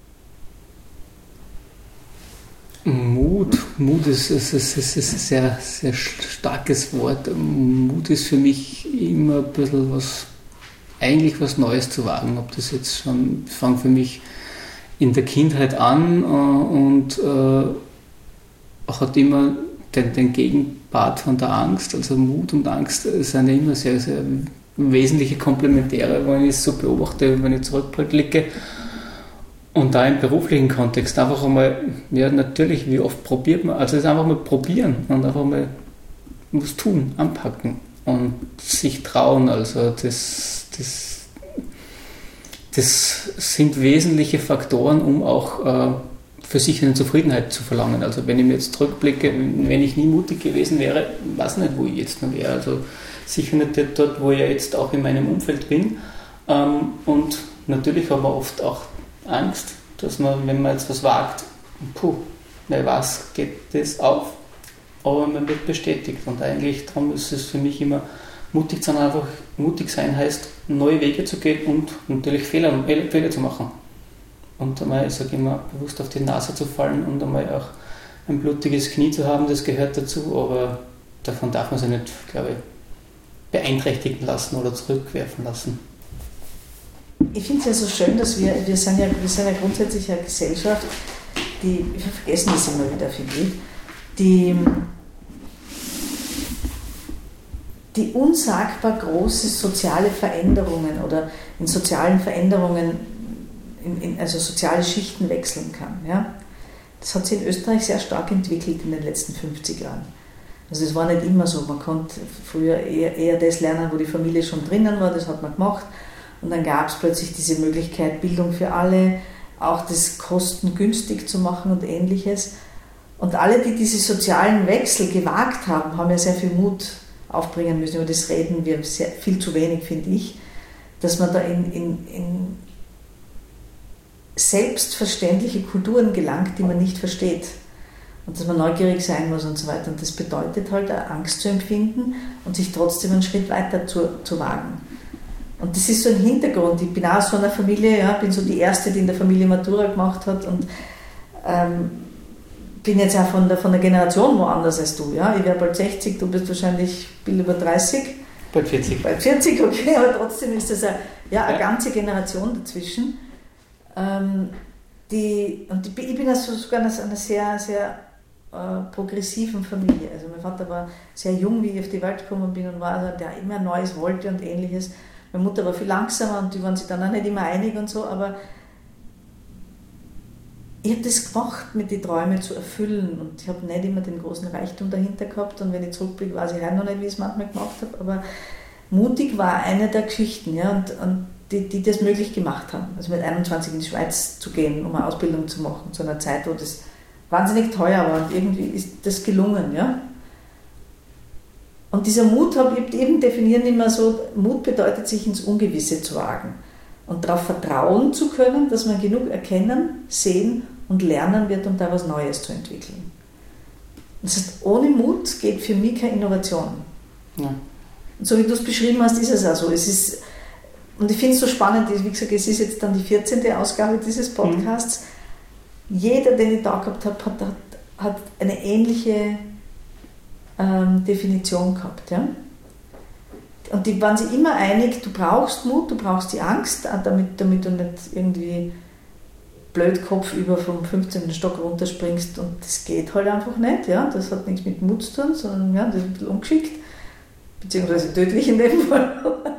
Mut, Mut ist, ist, ist, ist, ist ein sehr, sehr starkes Wort. Mut ist für mich immer ein bisschen was, eigentlich was Neues zu wagen. Ob das jetzt schon, ich fange für mich in der Kindheit an äh, und äh, hat immer den, den Gegenpart von der Angst. Also Mut und Angst sind ja immer sehr, sehr wesentliche Komplementäre, wenn ich es so beobachte, wenn ich zurückblicke. Und da im beruflichen Kontext einfach einmal, ja natürlich, wie oft probiert man, also es einfach mal probieren und einfach mal was tun, anpacken und sich trauen. Also das, das, das sind wesentliche Faktoren, um auch äh, für sich eine Zufriedenheit zu verlangen. Also wenn ich mir jetzt zurückblicke, wenn ich nie mutig gewesen wäre, weiß nicht, wo ich jetzt noch wäre. Also sicher nicht dort, wo ich jetzt auch in meinem Umfeld bin. Ähm, und natürlich haben wir oft auch Angst, dass man, wenn man jetzt was wagt, puh, wer weiß, geht das auf, aber man wird bestätigt. Und eigentlich darum ist es für mich immer mutig sein, einfach mutig sein heißt, neue Wege zu gehen und natürlich Fehler, Fehler zu machen. Und einmal, ich sage immer, bewusst auf die Nase zu fallen und einmal auch ein blutiges Knie zu haben, das gehört dazu, aber davon darf man sich nicht, glaube ich, beeinträchtigen lassen oder zurückwerfen lassen. Ich finde es ja so schön, dass wir, wir sind ja, wir sind ja grundsätzlich eine Gesellschaft, die, wir vergessen das immer wieder, finde ich, die, die unsagbar große soziale Veränderungen oder in sozialen Veränderungen, in, in, also soziale Schichten wechseln kann. Ja? Das hat sich in Österreich sehr stark entwickelt in den letzten fünfzig Jahren. Also es war nicht immer so, man konnte früher eher, eher das lernen, wo die Familie schon drinnen war, das hat man gemacht. Und dann gab es plötzlich diese Möglichkeit, Bildung für alle, auch das kostengünstig zu machen und Ähnliches. Und alle, die diese sozialen Wechsel gewagt haben, haben ja sehr viel Mut aufbringen müssen. Über das reden wir sehr, viel zu wenig, finde ich, dass man da in, in, in selbstverständliche Kulturen gelangt, die man nicht versteht. Und dass man neugierig sein muss und so weiter. Und das bedeutet halt, Angst zu empfinden und sich trotzdem einen Schritt weiter zu, zu wagen. Und das ist so ein Hintergrund. Ich bin auch aus so einer Familie, ja, bin so die Erste, die in der Familie Matura gemacht hat und ähm, bin jetzt auch von der, von der Generation woanders als du. Ja. Ich wäre bald sechzig, du bist wahrscheinlich viel über dreißig. Bald vierzig. Bald vierzig, okay, aber trotzdem ist das eine, ja, eine ja. ganze Generation dazwischen. Ähm, die, und ich bin, ich bin also sogar aus einer sehr, sehr äh, progressiven Familie. Also mein Vater war sehr jung, wie ich auf die Welt gekommen bin und war also, der immer Neues wollte und Ähnliches. Meine Mutter war viel langsamer und die waren sich dann auch nicht immer einig und so, aber ich habe das gemacht, mit den Träumen zu erfüllen und ich habe nicht immer den großen Reichtum dahinter gehabt und wenn ich zurückblicke, weiß ich heute noch nicht, wie ich es manchmal gemacht habe, aber mutig war eine der Geschichten, ja, und, und die, die das möglich gemacht haben. Also mit einundzwanzig in die Schweiz zu gehen, um eine Ausbildung zu machen, zu einer Zeit, wo das wahnsinnig teuer war und irgendwie ist das gelungen. Ja? Und dieser Mut, habe ich eben definieren immer so, Mut bedeutet, sich ins Ungewisse zu wagen und darauf vertrauen zu können, dass man genug erkennen, sehen und lernen wird, um da was Neues zu entwickeln. Das heißt, ohne Mut geht für mich keine Innovation. Ja. Und so wie du es beschrieben hast, ist es auch so. Es ist, und ich finde es so spannend, wie gesagt, es ist jetzt dann die vierzehnte Ausgabe dieses Podcasts. Mhm. Jeder, den ich da gehabt habe, hat, hat, hat eine ähnliche ähm, Definition gehabt. Ja? Und die waren sich immer einig, du brauchst Mut, du brauchst die Angst, damit, damit du nicht irgendwie blödkopf über vom fünfzehnten Stock runterspringst und das geht halt einfach nicht. Ja? Das hat nichts mit Mut zu tun, sondern ja, das ist ein bisschen ungeschickt, beziehungsweise tödlich in dem Fall.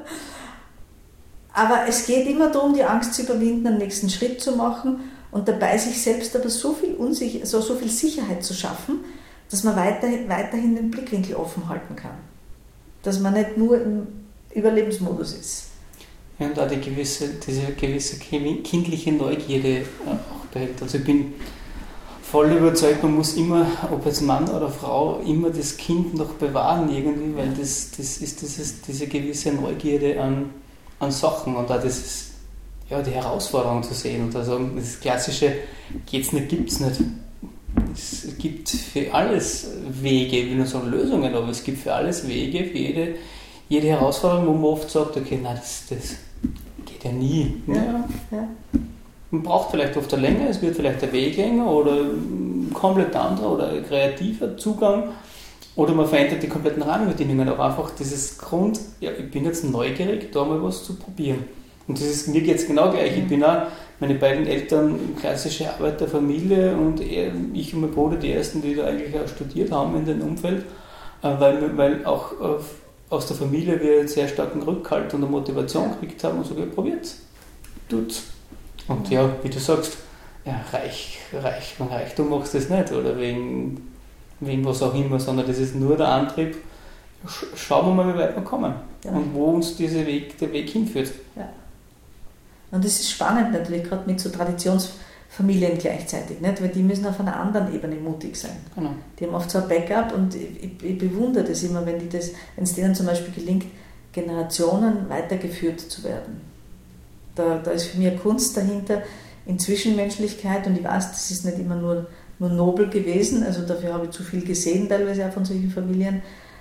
Aber es geht immer darum, die Angst zu überwinden, einen nächsten Schritt zu machen und dabei sich selbst aber so viel, Unsicher- so, so viel Sicherheit zu schaffen, dass man weiter, weiterhin den Blickwinkel offen halten kann. Dass man nicht nur im Überlebensmodus ist. Ja, und auch die gewisse, diese gewisse kindliche Neugierde auch behält. Also ich bin voll überzeugt, man muss immer, ob jetzt Mann oder Frau, immer das Kind noch bewahren irgendwie, weil das, das ist dieses, diese gewisse Neugierde an, an Sachen und auch dieses, ja, die Herausforderung zu sehen und also das klassische geht's nicht, gibt's nicht. Es gibt für alles Wege, ich will nur sagen Lösungen, aber es gibt für alles Wege, für jede, jede Herausforderung, wo man oft sagt, okay, nein, das, das geht ja nie. Ja, ja. Man braucht vielleicht oft eine Länge, es wird vielleicht der Weg länger oder ein komplett anderer oder ein kreativer Zugang oder man verändert die kompletten Rahmenbedingungen, aber einfach dieses Grund, ja, ich bin jetzt neugierig, da mal was zu probieren. Und das ist, mir geht es genau gleich. Ich bin auch, meine beiden Eltern, klassische Arbeiterfamilie und ich und mein Bruder die ersten, die da eigentlich auch studiert haben in dem Umfeld, weil, weil auch aus der Familie wir einen sehr starken Rückhalt und eine Motivation gekriegt haben und so, ja, probiert's, tut's. Und ja, wie du sagst, ja, reich, reich, von Reichtum machst du das nicht oder wegen, wegen was auch immer, sondern das ist nur der Antrieb, schauen wir mal, wie weit wir kommen ja. Und wo uns dieser Weg, der Weg hinführt. Ja. Und das ist spannend natürlich, gerade mit so Traditionsfamilien gleichzeitig, nicht? Weil die müssen auf einer anderen Ebene mutig sein. Genau. Die haben oft so ein Backup und ich, ich bewundere das immer, wenn die das, wenn es denen zum Beispiel gelingt, Generationen weitergeführt zu werden. Da, da ist für mich eine Kunst dahinter in Zwischenmenschlichkeit und ich weiß, das ist nicht immer nur, nur nobel gewesen, also dafür habe ich zu viel gesehen teilweise auch von solchen Familien,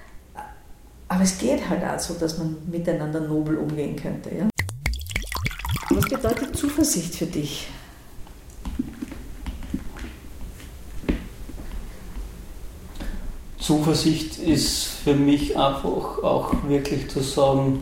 aber es geht halt auch so, dass man miteinander nobel umgehen könnte. Ja? Was bedeutet Zuversicht für dich? Zuversicht ist für mich einfach auch wirklich zu sagen,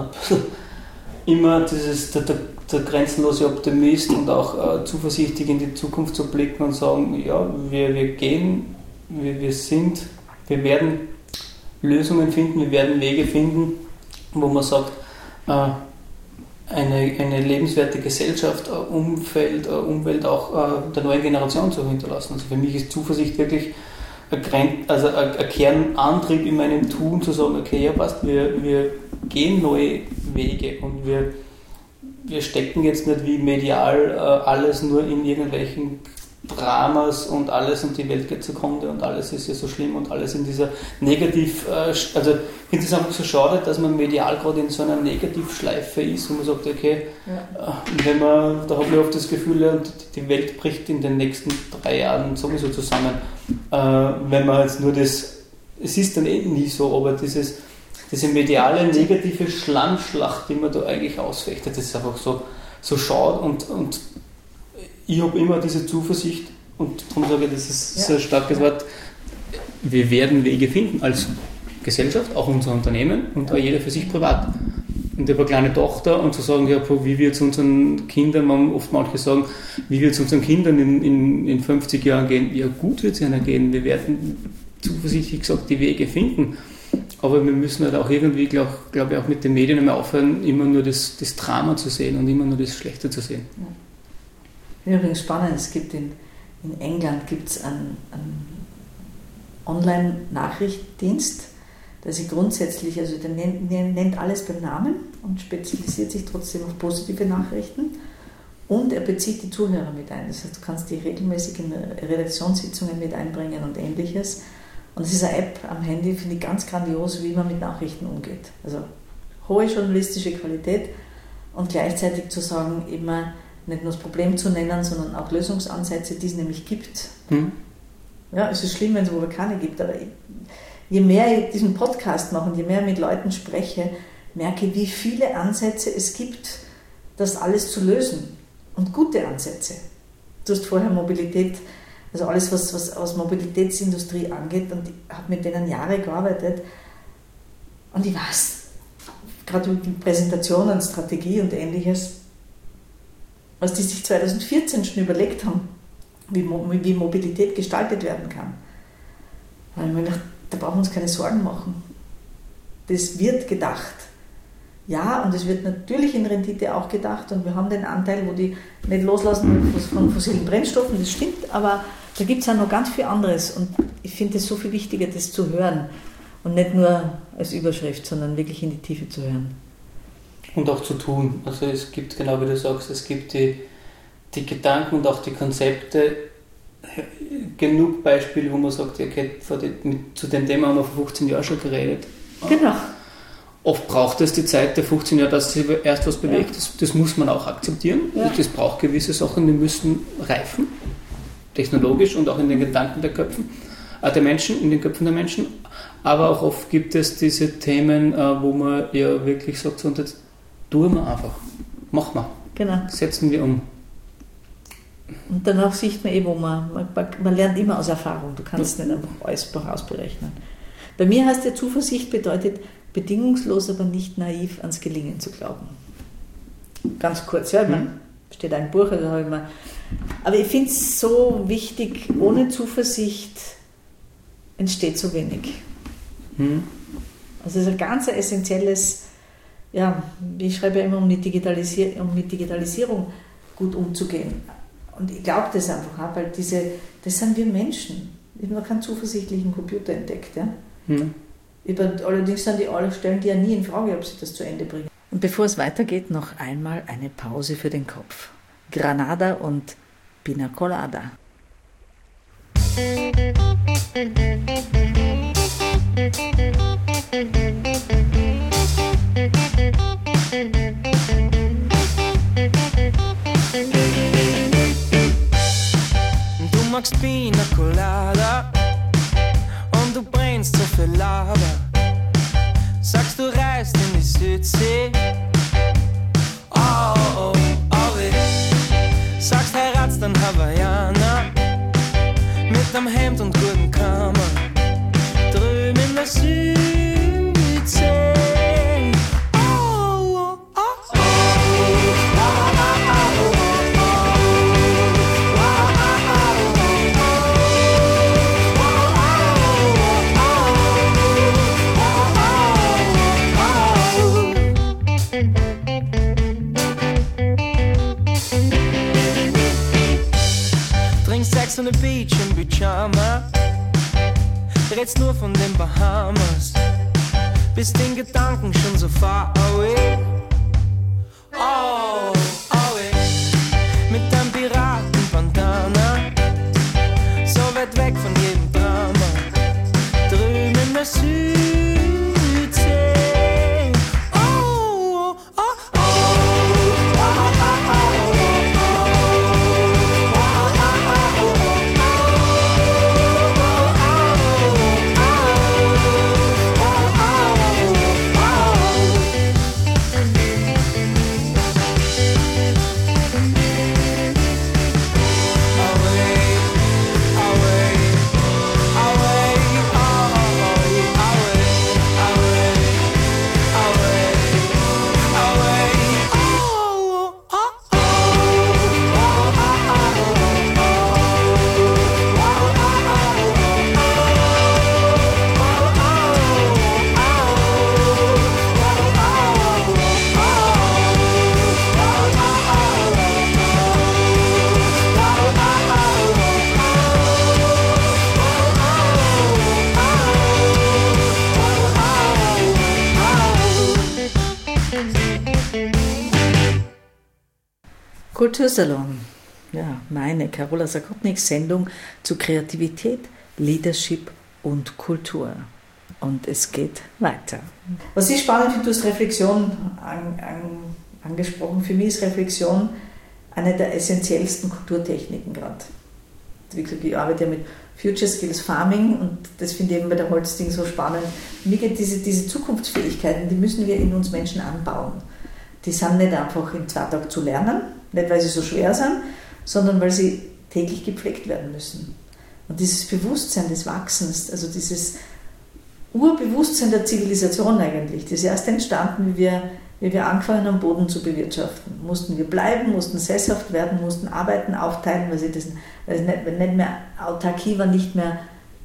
immer dieses, der, der, der grenzenlose Optimist und auch äh, zuversichtlich in die Zukunft zu blicken und sagen, ja, wir, wir gehen, wir, wir sind, wir werden Lösungen finden, wir werden Wege finden, wo man sagt, äh, eine, eine lebenswerte Gesellschaft, ein Umfeld, eine Umwelt auch äh, der neuen Generation zu hinterlassen. Also für mich ist Zuversicht wirklich ein, Gren- also ein, ein Kernantrieb in meinem Tun, zu sagen, okay, ja passt, wir, wir gehen neue Wege und wir, wir stecken jetzt nicht wie medial äh, alles nur in irgendwelchen Dramas und alles und die Welt geht zugrunde und alles ist ja so schlimm und alles in dieser Negativ, äh, also ich finde es einfach so schade, dass man medial gerade in so einer Negativschleife ist, wo man sagt, okay, ja. äh, wenn man, da habe ich oft das Gefühl, ja, die Welt bricht in den nächsten drei Jahren sowieso zusammen, äh, wenn man jetzt nur das, es ist dann eh nie so, aber dieses, diese mediale negative Schlammschlacht, die man da eigentlich ausfechtet, das ist einfach so, so schade und, und ich habe immer diese Zuversicht und darum sage ich, das ist ja. so ein starkes Wort, wir werden Wege finden als Gesellschaft, auch unser Unternehmen und auch jeder für sich privat. Und ich habe eine kleine Tochter und zu sagen, ja, wie wird es unseren Kindern, man oft manche sagen, wie wird es unseren Kindern in, in, in fünfzig Jahren gehen? Ja, gut wird es ihnen gehen, wir werden zuversichtlich gesagt die Wege finden. Aber wir müssen halt auch irgendwie, glaube glaub ich, auch mit den Medien einmal aufhören, immer nur das, das Drama zu sehen und immer nur das Schlechte zu sehen. Ja. Übrigens spannend, es gibt in, in England gibt's einen, einen Online-Nachrichtendienst, der sich grundsätzlich, also der nennt, nennt alles beim Namen und spezialisiert sich trotzdem auf positive Nachrichten. Und er bezieht die Zuhörer mit ein. Das heißt, du kannst die regelmäßigen Redaktionssitzungen mit einbringen und Ähnliches. Und es ist eine App am Handy, finde ich ganz grandios, wie man mit Nachrichten umgeht. Also hohe journalistische Qualität und gleichzeitig zu sagen, immer nicht nur das Problem zu nennen, sondern auch Lösungsansätze, die es nämlich gibt. Hm. Ja, es ist schlimm, wenn es wohl keine gibt, aber je mehr ich diesen Podcast mache und je mehr ich mit Leuten spreche, merke ich, wie viele Ansätze es gibt, das alles zu lösen. Und gute Ansätze. Du hast vorher Mobilität, also alles, was, was aus Mobilitätsindustrie angeht, und ich habe mit denen Jahre gearbeitet. Und ich weiß, gerade mit Präsentationen, Strategie und Ähnliches, was die sich zweitausendvierzehn schon überlegt haben, wie, wie Mobilität gestaltet werden kann. Da habe ich mir gedacht, da brauchen wir uns keine Sorgen machen. Das wird gedacht. Ja, und es wird natürlich in Rendite auch gedacht, und wir haben den Anteil, wo die nicht loslassen von fossilen Brennstoffen, das stimmt, aber da gibt es auch noch ganz viel anderes, und ich finde es so viel wichtiger, das zu hören und nicht nur als Überschrift, sondern wirklich in die Tiefe zu hören. Und auch zu tun. Also es gibt, genau wie du sagst, es gibt die, die Gedanken und auch die Konzepte, genug Beispiele, wo man sagt, okay, mit, zu dem Thema haben wir vor fünfzehn Jahren schon geredet. Genau. Oft braucht es die Zeit der fünfzehn Jahre, dass sich erst was bewegt. Ja. Das, das muss man auch akzeptieren. Ja. Das braucht gewisse Sachen, die müssen reifen, technologisch und auch in den Gedanken der Köpfen, äh, der Menschen, in den Köpfen der Menschen. Aber auch oft gibt es diese Themen, äh, wo man ja wirklich sagt, so, und jetzt tun wir einfach, machen wir, genau. Setzen wir um. Und danach sieht man eh, wo man, man, man lernt immer aus Erfahrung. Du kannst ja. nicht einfach alles vorausberechnen. Bei mir heißt ja Zuversicht bedeutet, bedingungslos, aber nicht naiv ans Gelingen zu glauben. Ganz kurz, ja, man steht ein Buch, also habe ich mal. Aber ich finde es so wichtig, ohne Zuversicht entsteht so wenig. Hm. Also es ist ein ganz essentielles, ja, ich schreibe ja immer, um, die Digitalisier- um mit Digitalisierung gut umzugehen. Und ich glaube das einfach, weil diese, das sind wir Menschen. Ich habe noch keinen zuversichtlichen Computer entdeckt. Ja? Hm. Allerdings sind die alle Stellen, die ja nie in Frage, ob sie das zu Ende bringen. Und bevor es weitergeht, noch einmal eine Pause für den Kopf. Granada und Pina Colada. Du magst Pina Colada und du brennst so viel Lava. Sagst, du reist in die Südsee. Oh, oh, oh, weh. Sagst, heiratst einen Hawaiianer mit einem Hemd und guten Kammer drüben in der Südsee. Oh, oh, oh, Sex on the Beach im Pyjama, redst nur von den Bahamas, bist in Gedanken schon so far away. Oh, away, mit deinem Piratenbandana, so weit weg von jedem Drama, drüben in der Südsee. Oh, oh, oh, oh. Away, away, away, Kultursalon, ja, meine Carola Zakotnik-Sendung zu Kreativität, Leadership und Kultur. Und es geht weiter. Was ich spannend finde, du hast Reflexion an, an, angesprochen. Für mich ist Reflexion eine der essentiellsten Kulturtechniken gerade. Wie gesagt, ich arbeite ja mit Future Skills Farming und das finde ich eben bei der Holzding so spannend. Mir geht diese, diese Zukunftsfähigkeiten, die müssen wir in uns Menschen anbauen. Die sind nicht einfach in zwei Tagen zu lernen, nicht weil sie so schwer sind, sondern weil sie täglich gepflegt werden müssen. Und dieses Bewusstsein des Wachsens, also dieses Urbewusstsein der Zivilisation eigentlich, das ist erst entstanden, wie wir, wie wir angefangen haben, Boden zu bewirtschaften. Mussten wir bleiben, mussten sesshaft werden, mussten Arbeiten aufteilen, weil, sie das, weil nicht, nicht mehr, Autarkie war nicht mehr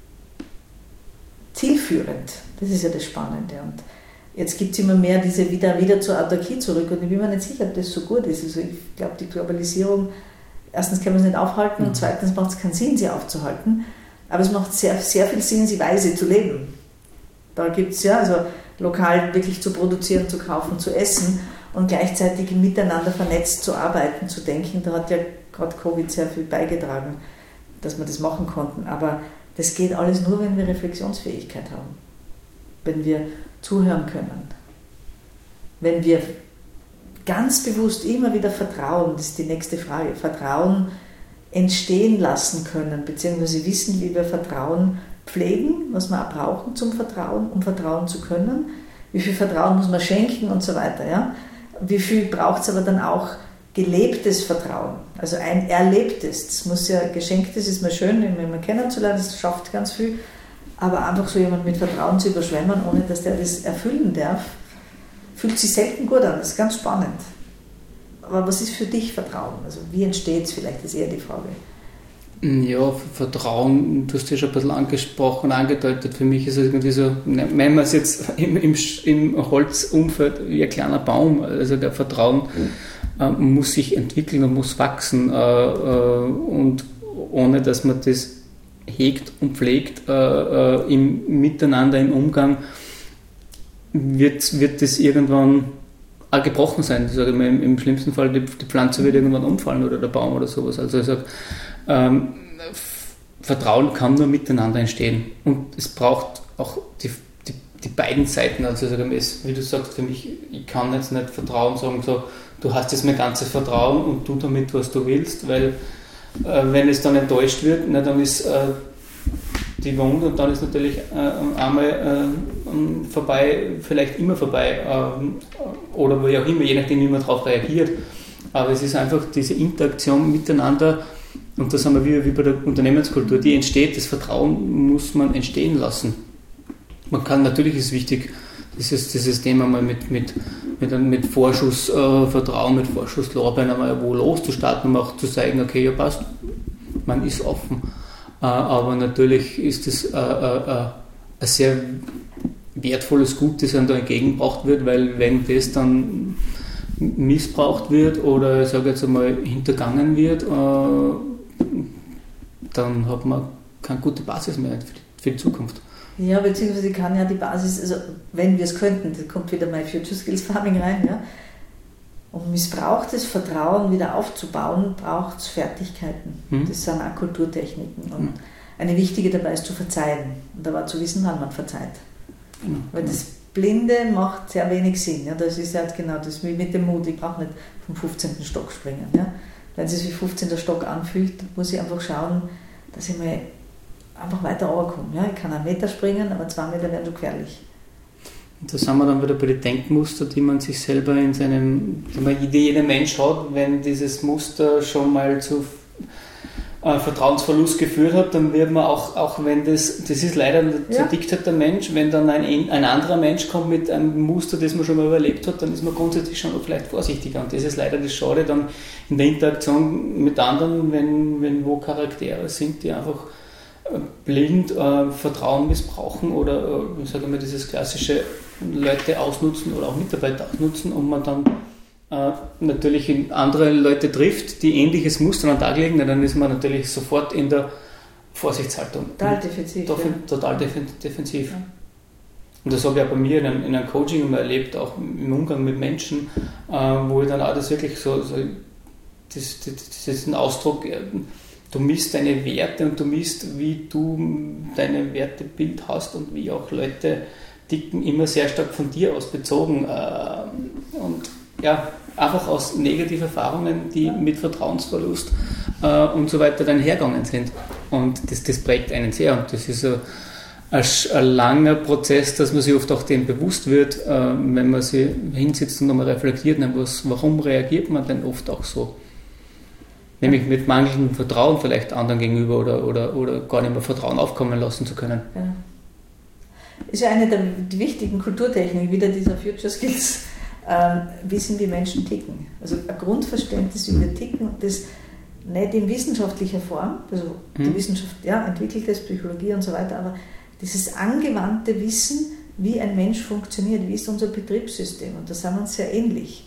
zielführend. Das ist ja das Spannende. Und jetzt gibt es immer mehr diese wieder, wieder zur Autarkie zurück und ich bin mir nicht sicher, ob das so gut ist. Also ich glaube, die Globalisierung, erstens können wir es nicht aufhalten und zweitens macht es keinen Sinn, sie aufzuhalten. Aber es macht sehr, sehr viel Sinn, sie weise zu leben. Da gibt es ja, also lokal wirklich zu produzieren, zu kaufen, zu essen und gleichzeitig miteinander vernetzt zu arbeiten, zu denken. Da hat ja gerade Covid sehr viel beigetragen, dass wir das machen konnten. Aber das geht alles nur, wenn wir Reflexionsfähigkeit haben. Wenn wir zuhören können. Wenn wir ganz bewusst immer wieder Vertrauen, das ist die nächste Frage, Vertrauen entstehen lassen können, beziehungsweise wissen, wie wir Vertrauen pflegen, was wir auch brauchen zum Vertrauen, um vertrauen zu können. Wie viel Vertrauen muss man schenken und so weiter. Ja? Wie viel braucht es aber dann auch gelebtes Vertrauen, also ein erlebtes. Das muss ja geschenktes, ist mir schön, jemanden kennenzulernen, das schafft ganz viel, aber einfach so jemanden mit Vertrauen zu überschwemmen, ohne dass der das erfüllen darf, fühlt sich selten gut an, das ist ganz spannend. Aber was ist für dich Vertrauen? Also wie entsteht es vielleicht, ist eher die Frage. Ja, Vertrauen, du hast ja schon ein bisschen angesprochen, angedeutet, für mich ist es irgendwie so, wenn man es jetzt im, im, im Holzumfeld wie ein kleiner Baum, also der Vertrauen äh, muss sich entwickeln und muss wachsen äh, äh, und ohne dass man das hegt und pflegt äh, äh, im Miteinander, im Umgang, wird, wird das irgendwann auch gebrochen sein. Ich sage mal, im, im schlimmsten Fall, die, die Pflanze wird irgendwann umfallen oder der Baum oder sowas. Also ich sage, ähm, Vertrauen kann nur miteinander entstehen und es braucht auch die, die, die beiden Seiten. Also ich sage mal, es, wie du sagst, für mich, ich kann jetzt nicht Vertrauen sagen, so, du hast jetzt mein ganzes Vertrauen und tu damit, was du willst, weil äh, wenn es dann enttäuscht wird, na, dann ist äh, die Wunde und dann ist natürlich äh, einmal äh, vorbei, vielleicht immer vorbei äh, oder wie auch immer, je nachdem, wie man darauf reagiert. Aber es ist einfach diese Interaktion miteinander und das haben wir wie, wie bei der Unternehmenskultur, die entsteht, das Vertrauen muss man entstehen lassen. Man kann, natürlich ist es wichtig, dieses, dieses Thema mal mit, mit, mit, mit Vorschussvertrauen, äh, mit Vorschusslorbeeren einmal wo loszustarten, um auch zu zeigen, okay, ja passt, man ist offen. Äh, aber natürlich ist es äh, äh, ein sehr wertvolles Gut, das einem da entgegengebracht wird, weil wenn das dann missbraucht wird oder ich sage jetzt einmal hintergangen wird, äh, dann hat man keine gute Basis mehr für die, für die Zukunft. Ja, beziehungsweise kann ja die Basis, also wenn wir es könnten, da kommt wieder mein Future Skills Farming rein, ja, um missbrauchtes Vertrauen wieder aufzubauen, braucht es Fertigkeiten. Hm. Das sind auch Kulturtechniken. Und hm. eine wichtige dabei ist zu verzeihen. Und aber zu wissen, wann man verzeiht. Genau. Weil das Blinde macht sehr wenig Sinn. Ja. Das ist halt genau das wie mit dem Mut. Ich brauche nicht vom fünfzehnten Stock springen. Ja. Wenn es sich wie fünfzehnter Stock anfühlt, muss ich einfach schauen, dass ich mal einfach weiter runterkomme. Ja. Ich kann einen Meter springen, aber zwei Meter werden schon gefährlich. Und da sind wir dann wieder bei den Denkmuster, die man sich selber in seinem, die jeder Mensch hat, wenn dieses Muster schon mal zu äh, Vertrauensverlust geführt hat, dann wird man auch, auch wenn das, das ist leider, so ja. dickt halt der Mensch, wenn dann ein, ein anderer Mensch kommt mit einem Muster, das man schon mal überlebt hat, dann ist man grundsätzlich schon vielleicht vorsichtiger. Und das ist leider das Schade dann in der Interaktion mit anderen, wenn, wenn wo Charaktere sind, die einfach blind äh, Vertrauen missbrauchen oder, äh, ich sage mal, dieses klassische Leute ausnutzen oder auch Mitarbeiter ausnutzen und man dann äh, natürlich in andere Leute trifft, die ähnliches Muster an den Tag legen, dann ist man natürlich sofort in der Vorsichtshaltung. Total defensiv. Total, ja. total defensiv. Ja. Und das habe ich auch bei mir in einem, in einem Coaching immer erlebt, auch im Umgang mit Menschen, äh, wo ich dann auch das wirklich so, so das, das, das ist ein Ausdruck, du misst deine Werte und du misst, wie du dein Wertebild hast und wie auch Leute ticken, immer sehr stark von dir aus bezogen. Und ja, einfach aus negativen Erfahrungen, die mit Vertrauensverlust äh, und so weiter dann hergegangen sind. Und das, das prägt einen sehr. Und das ist ein, ein, ein langer Prozess, dass man sich oft auch dem bewusst wird, äh, wenn man sich hinsetzt und nochmal reflektiert, was, warum reagiert man denn oft auch so? Nämlich mit mangelndem Vertrauen vielleicht anderen gegenüber oder, oder, oder gar nicht mehr Vertrauen aufkommen lassen zu können. Ja. Ist ja eine der wichtigen Kulturtechniken, wieder dieser Future Skills. Ähm, wissen, wie Menschen ticken. Also ein Grundverständnis, wie wir ticken, das nicht in wissenschaftlicher Form, also die hm. Wissenschaft ja, entwickelt es, Psychologie und so weiter, aber dieses angewandte Wissen, wie ein Mensch funktioniert, wie ist unser Betriebssystem, und da sind wir uns sehr ähnlich.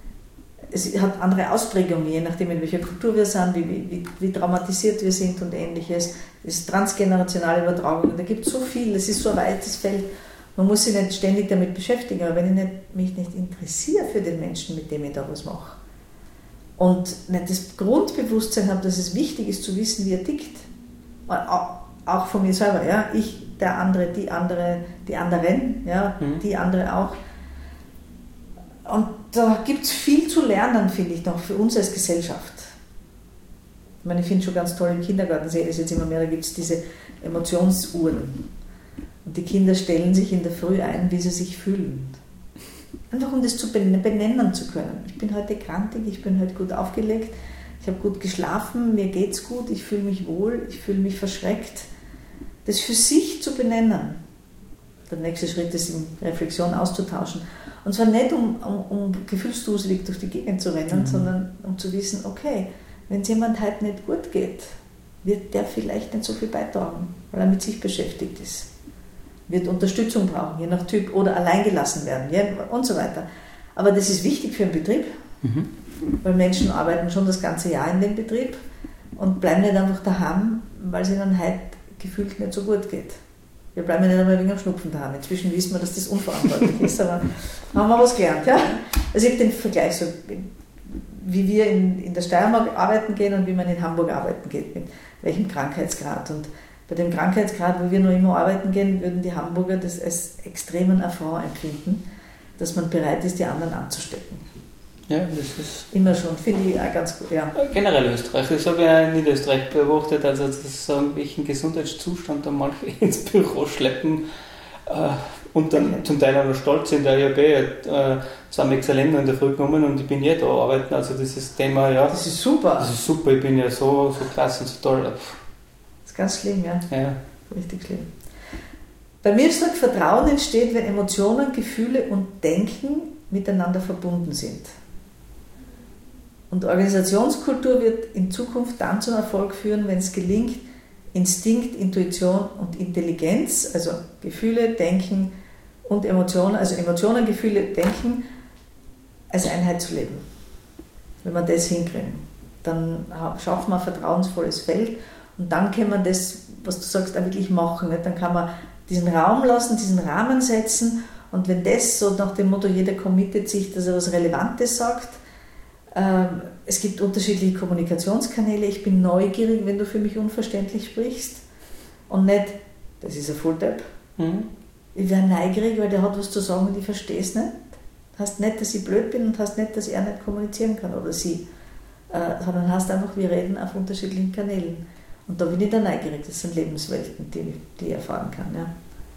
Es hat andere Ausprägungen, je nachdem, in welcher Kultur wir sind, wie, wie, wie traumatisiert wir sind und Ähnliches. Das ist transgenerationale Übertragung, da gibt es so viel, es ist so ein weites Feld. Man muss sich nicht ständig damit beschäftigen, aber wenn ich nicht, mich nicht interessiere für den Menschen, mit dem ich da was mache, und nicht das Grundbewusstsein habe, dass es wichtig ist zu wissen, wie er tickt, auch von mir selber, ja, ich, der andere, die andere, die anderen, ja, mhm. die andere auch. Und da gibt es viel zu lernen, finde ich, noch für uns als Gesellschaft. Ich meine, ich finde es schon ganz toll, im Kindergarten sehe ich es jetzt immer mehr, da gibt es diese Emotionsuhren. Und die Kinder stellen sich in der Früh ein, wie sie sich fühlen. Einfach um das zu benennen zu können. Ich bin heute krantig, ich bin heute gut aufgelegt, ich habe gut geschlafen, mir geht's gut, ich fühle mich wohl, ich fühle mich verschreckt. Das für sich zu benennen. Der nächste Schritt ist, in Reflexion auszutauschen. Und zwar nicht, um, um, um gefühlsduselig durch die Gegend zu rennen, mhm. sondern um zu wissen, okay, wenn es jemand heute nicht gut geht, wird der vielleicht nicht so viel beitragen, weil er mit sich beschäftigt ist. Wird Unterstützung brauchen, je nach Typ, oder alleingelassen werden ja, und so weiter. Aber das ist wichtig für einen Betrieb, mhm. weil Menschen arbeiten schon das ganze Jahr in dem Betrieb und bleiben nicht einfach daheim, weil es ihnen heute gefühlt nicht so gut geht. Wir bleiben nicht einmal wegen dem Schnupfen daheim. Inzwischen wissen wir, dass das unverantwortlich ist, aber haben wir was gelernt. Ja? Also ich habe den Vergleich so, wie wir in, in der Steiermark arbeiten gehen und wie man in Hamburg arbeiten geht, mit welchem Krankheitsgrad. Und bei dem Krankheitsgrad, wo wir noch immer arbeiten gehen, würden die Hamburger das als extremen Affront empfinden, dass man bereit ist, die anderen anzustecken. Ja, das ist... Immer schon, finde ich auch ganz gut, ja. Generell Österreich, das habe ich auch in Niederösterreich beobachtet, also sozusagen, welchen Gesundheitszustand da manche ins Büro schleppen äh, und dann zum Teil auch noch stolz sind, ja, ich habe äh, zwei Exzellenten in der Früh genommen und ich bin eh da arbeiten, also das ist das Thema, ja. Das ist super. Das ist super, ich bin ja so, so klasse und so toll. Das ist ganz schlimm, ja. Ja. Richtig schlimm. Bei mir ist das Vertrauen entsteht, wenn Emotionen, Gefühle und Denken miteinander verbunden sind. Und Organisationskultur wird in Zukunft dann zum Erfolg führen, wenn es gelingt, Instinkt, Intuition und Intelligenz, also Gefühle, Denken und Emotionen, also Emotionen, Gefühle, Denken als Einheit zu leben. Wenn wir das hinkriegen, dann schaffen wir ein vertrauensvolles Feld und dann kann man das, was du sagst, auch wirklich machen. Nicht? Dann kann man diesen Raum lassen, diesen Rahmen setzen, und wenn das so nach dem Motto, jeder committet sich, dass er was Relevantes sagt. Es gibt unterschiedliche Kommunikationskanäle. Ich bin neugierig, wenn du für mich unverständlich sprichst. Und nicht, das ist ein Fulltap. Mhm. Ich wäre neugierig, weil der hat was zu sagen und ich verstehe es nicht. Heißt nicht, dass ich blöd bin und heißt nicht, dass er nicht kommunizieren kann oder sie. Sondern heißt einfach, wir reden auf unterschiedlichen Kanälen. Und da bin ich dann neugierig. Das sind Lebenswelten, die, die ich erfahren kann. Ja.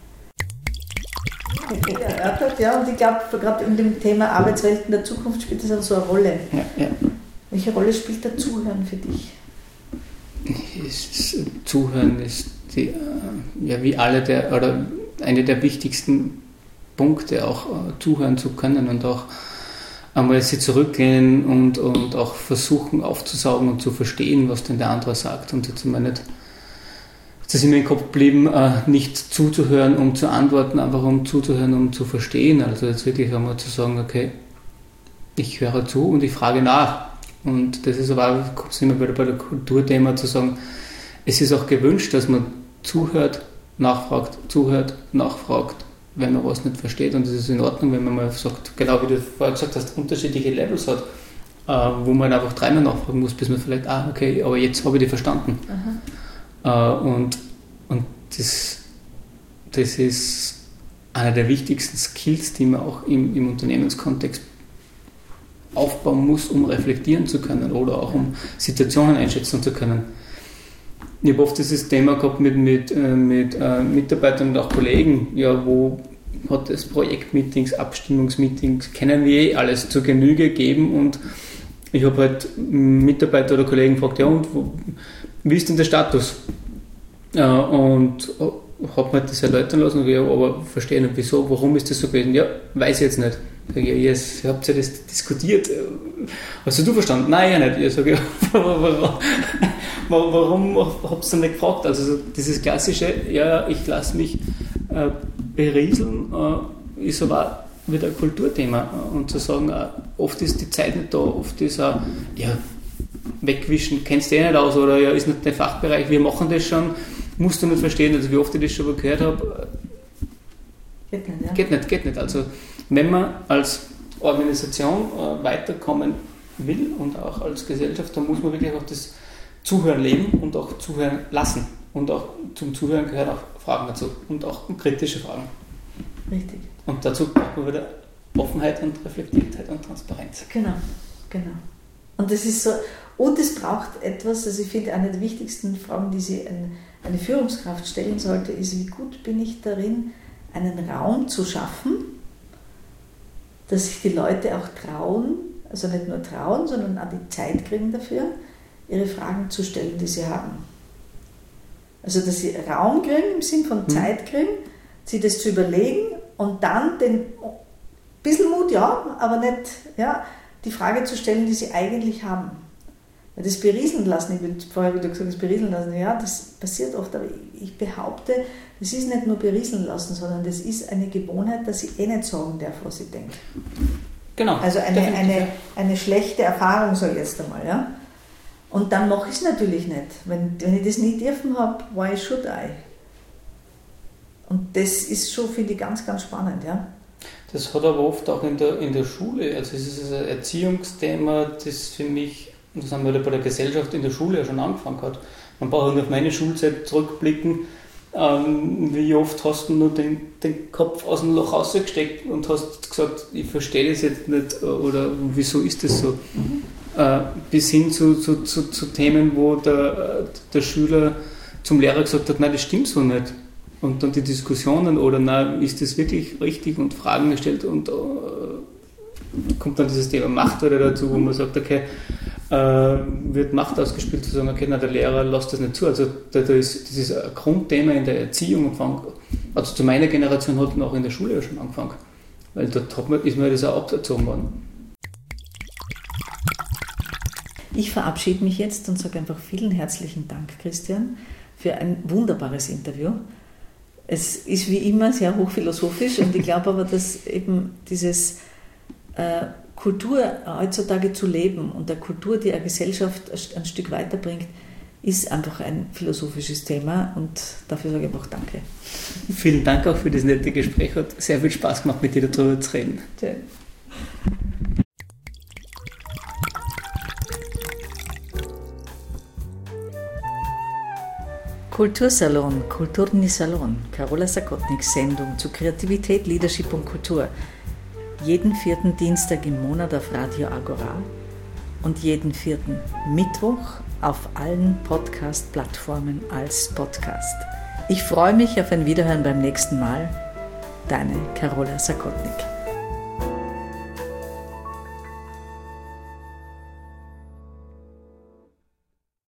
Erörtert, ja, und ich glaube, gerade in dem Thema Arbeitswelten der Zukunft spielt das auch so eine Rolle. Ja, ja. Welche Rolle spielt das Zuhören für dich? Ist, Zuhören ist die, ja, wie alle der, oder eine der wichtigsten Punkte, auch zuhören zu können und auch einmal sie zurücklehnen und, und auch versuchen aufzusaugen und zu verstehen, was denn der andere sagt, und jetzt mal nicht. Das ist mir im Kopf geblieben, nicht zuzuhören, um zu antworten, einfach um zuzuhören, um zu verstehen. Also jetzt wirklich einmal zu sagen, okay, ich höre zu und ich frage nach. Und das ist aber auch, kommt es immer wieder bei der Kulturthema zu sagen, es ist auch gewünscht, dass man zuhört, nachfragt, zuhört, nachfragt, wenn man was nicht versteht. Und das ist in Ordnung, wenn man mal sagt, genau wie du vorher gesagt hast, unterschiedliche Levels hat. äh, wo man einfach dreimal nachfragen muss, bis man vielleicht, ah, okay, aber jetzt habe ich die verstanden. Äh, und und das, das ist einer der wichtigsten Skills, die man auch im, im Unternehmenskontext aufbauen muss, um reflektieren zu können oder auch um Situationen einschätzen zu können. Ich habe oft dieses Thema gehabt mit, mit, mit äh, Mitarbeitern und auch Kollegen, ja, wo hat es Projektmeetings, Abstimmungsmeetings, kennen wir eh alles zur Genüge gegeben, und ich habe halt Mitarbeiter oder Kollegen gefragt, ja, und wo, wie ist denn der Status? Äh, und habe mir das erläutern lassen, ja, aber verstehe nicht, wieso, warum ist das so gewesen? Ja, weiß ich jetzt nicht. Ich sage, ja, yes, habt ihr das diskutiert? Hast du verstanden? Nein, ja nicht. Ich sage, ja, warum, warum habt ihr nicht gefragt? Also dieses klassische, ja, ich lasse mich äh, berieseln, äh, ist aber wieder ein Kulturthema. Und zu sagen, äh, oft ist die Zeit nicht da, oft ist auch, ja, wegwischen, kennst du eh nicht aus, oder ja, ist nicht dein Fachbereich, wir machen das schon, musst du nicht verstehen, also wie oft ich das schon gehört habe, geht nicht, ja. geht nicht, geht nicht. Also wenn man als Organisation äh, weiterkommen will und auch als Gesellschaft, dann muss man wirklich auch das Zuhören leben und auch zuhören lassen. Und auch zum Zuhören gehören auch Fragen dazu und auch kritische Fragen. Richtig. Und dazu braucht man wieder Offenheit und Reflektiertheit und Transparenz. Genau, genau. Und das ist so, und es braucht etwas, also ich finde, eine der wichtigsten Fragen, die sie ein, eine Führungskraft stellen sollte, ist, wie gut bin ich darin, einen Raum zu schaffen, dass sich die Leute auch trauen, also nicht nur trauen, sondern auch die Zeit kriegen dafür, ihre Fragen zu stellen, die sie haben. Also dass sie Raum kriegen, im Sinn von Zeit kriegen, sie das zu überlegen und dann den bisschen Mut, ja, aber nicht, ja, die Frage zu stellen, die sie eigentlich haben. Weil das berieseln lassen, ich will vorher wieder gesagt, das berieseln lassen, ja, das passiert oft, aber ich behaupte, das ist nicht nur berieseln lassen, sondern das ist eine Gewohnheit, dass ich eh nicht sagen darf, was ich denke. Genau. Also eine, eine, eine schlechte Erfahrung, sage ich jetzt einmal, ja. Und dann mache ich es natürlich nicht. Wenn, wenn ich das nicht dürfen habe, why should I? Und das ist schon, finde ich, ganz, ganz spannend, ja. Das hat aber oft auch in der, in der Schule, also es ist ein Erziehungsthema, das für mich, und das haben wir bei der Gesellschaft in der Schule ja schon angefangen hat. Man braucht nur auf meine Schulzeit zurückblicken, ähm, wie oft hast du nur den, den Kopf aus dem Loch rausgesteckt und hast gesagt, ich verstehe das jetzt nicht, oder wieso ist das so? Mhm. Äh, bis hin zu, zu, zu, zu Themen, wo der, der Schüler zum Lehrer gesagt hat, nein, das stimmt so nicht. Und dann die Diskussionen, oder nein, ist das wirklich richtig, und Fragen gestellt, und äh, kommt dann dieses Thema Macht wieder dazu, wo man sagt, okay, äh, wird Macht ausgespielt, zu sagen, okay, nein, der Lehrer lässt das nicht zu. Also da, da ist, das ist ein Grundthema in der Erziehung, also zu meiner Generation hat man auch in der Schule ja schon angefangen, weil dort hat man, ist mir das auch abgezogen worden. Ich verabschiede mich jetzt und sage einfach vielen herzlichen Dank, Christian, für ein wunderbares Interview. Es ist wie immer sehr hochphilosophisch, und ich glaube aber, dass eben dieses äh, Kultur heutzutage zu leben und der Kultur, die eine Gesellschaft ein Stück weiterbringt, ist einfach ein philosophisches Thema, und dafür sage ich einfach Danke. Vielen Dank auch für das nette Gespräch, hat sehr viel Spaß gemacht, mit dir darüber zu reden. Schön. Kultursalon, Kulturni Salon, Carola Sakotniks Sendung zu Kreativität, Leadership und Kultur. Jeden vierten Dienstag im Monat auf Radio Agora und jeden vierten Mittwoch auf allen Podcast-Plattformen als Podcast. Ich freue mich auf ein Wiederhören beim nächsten Mal. Deine Carola Sakotnik.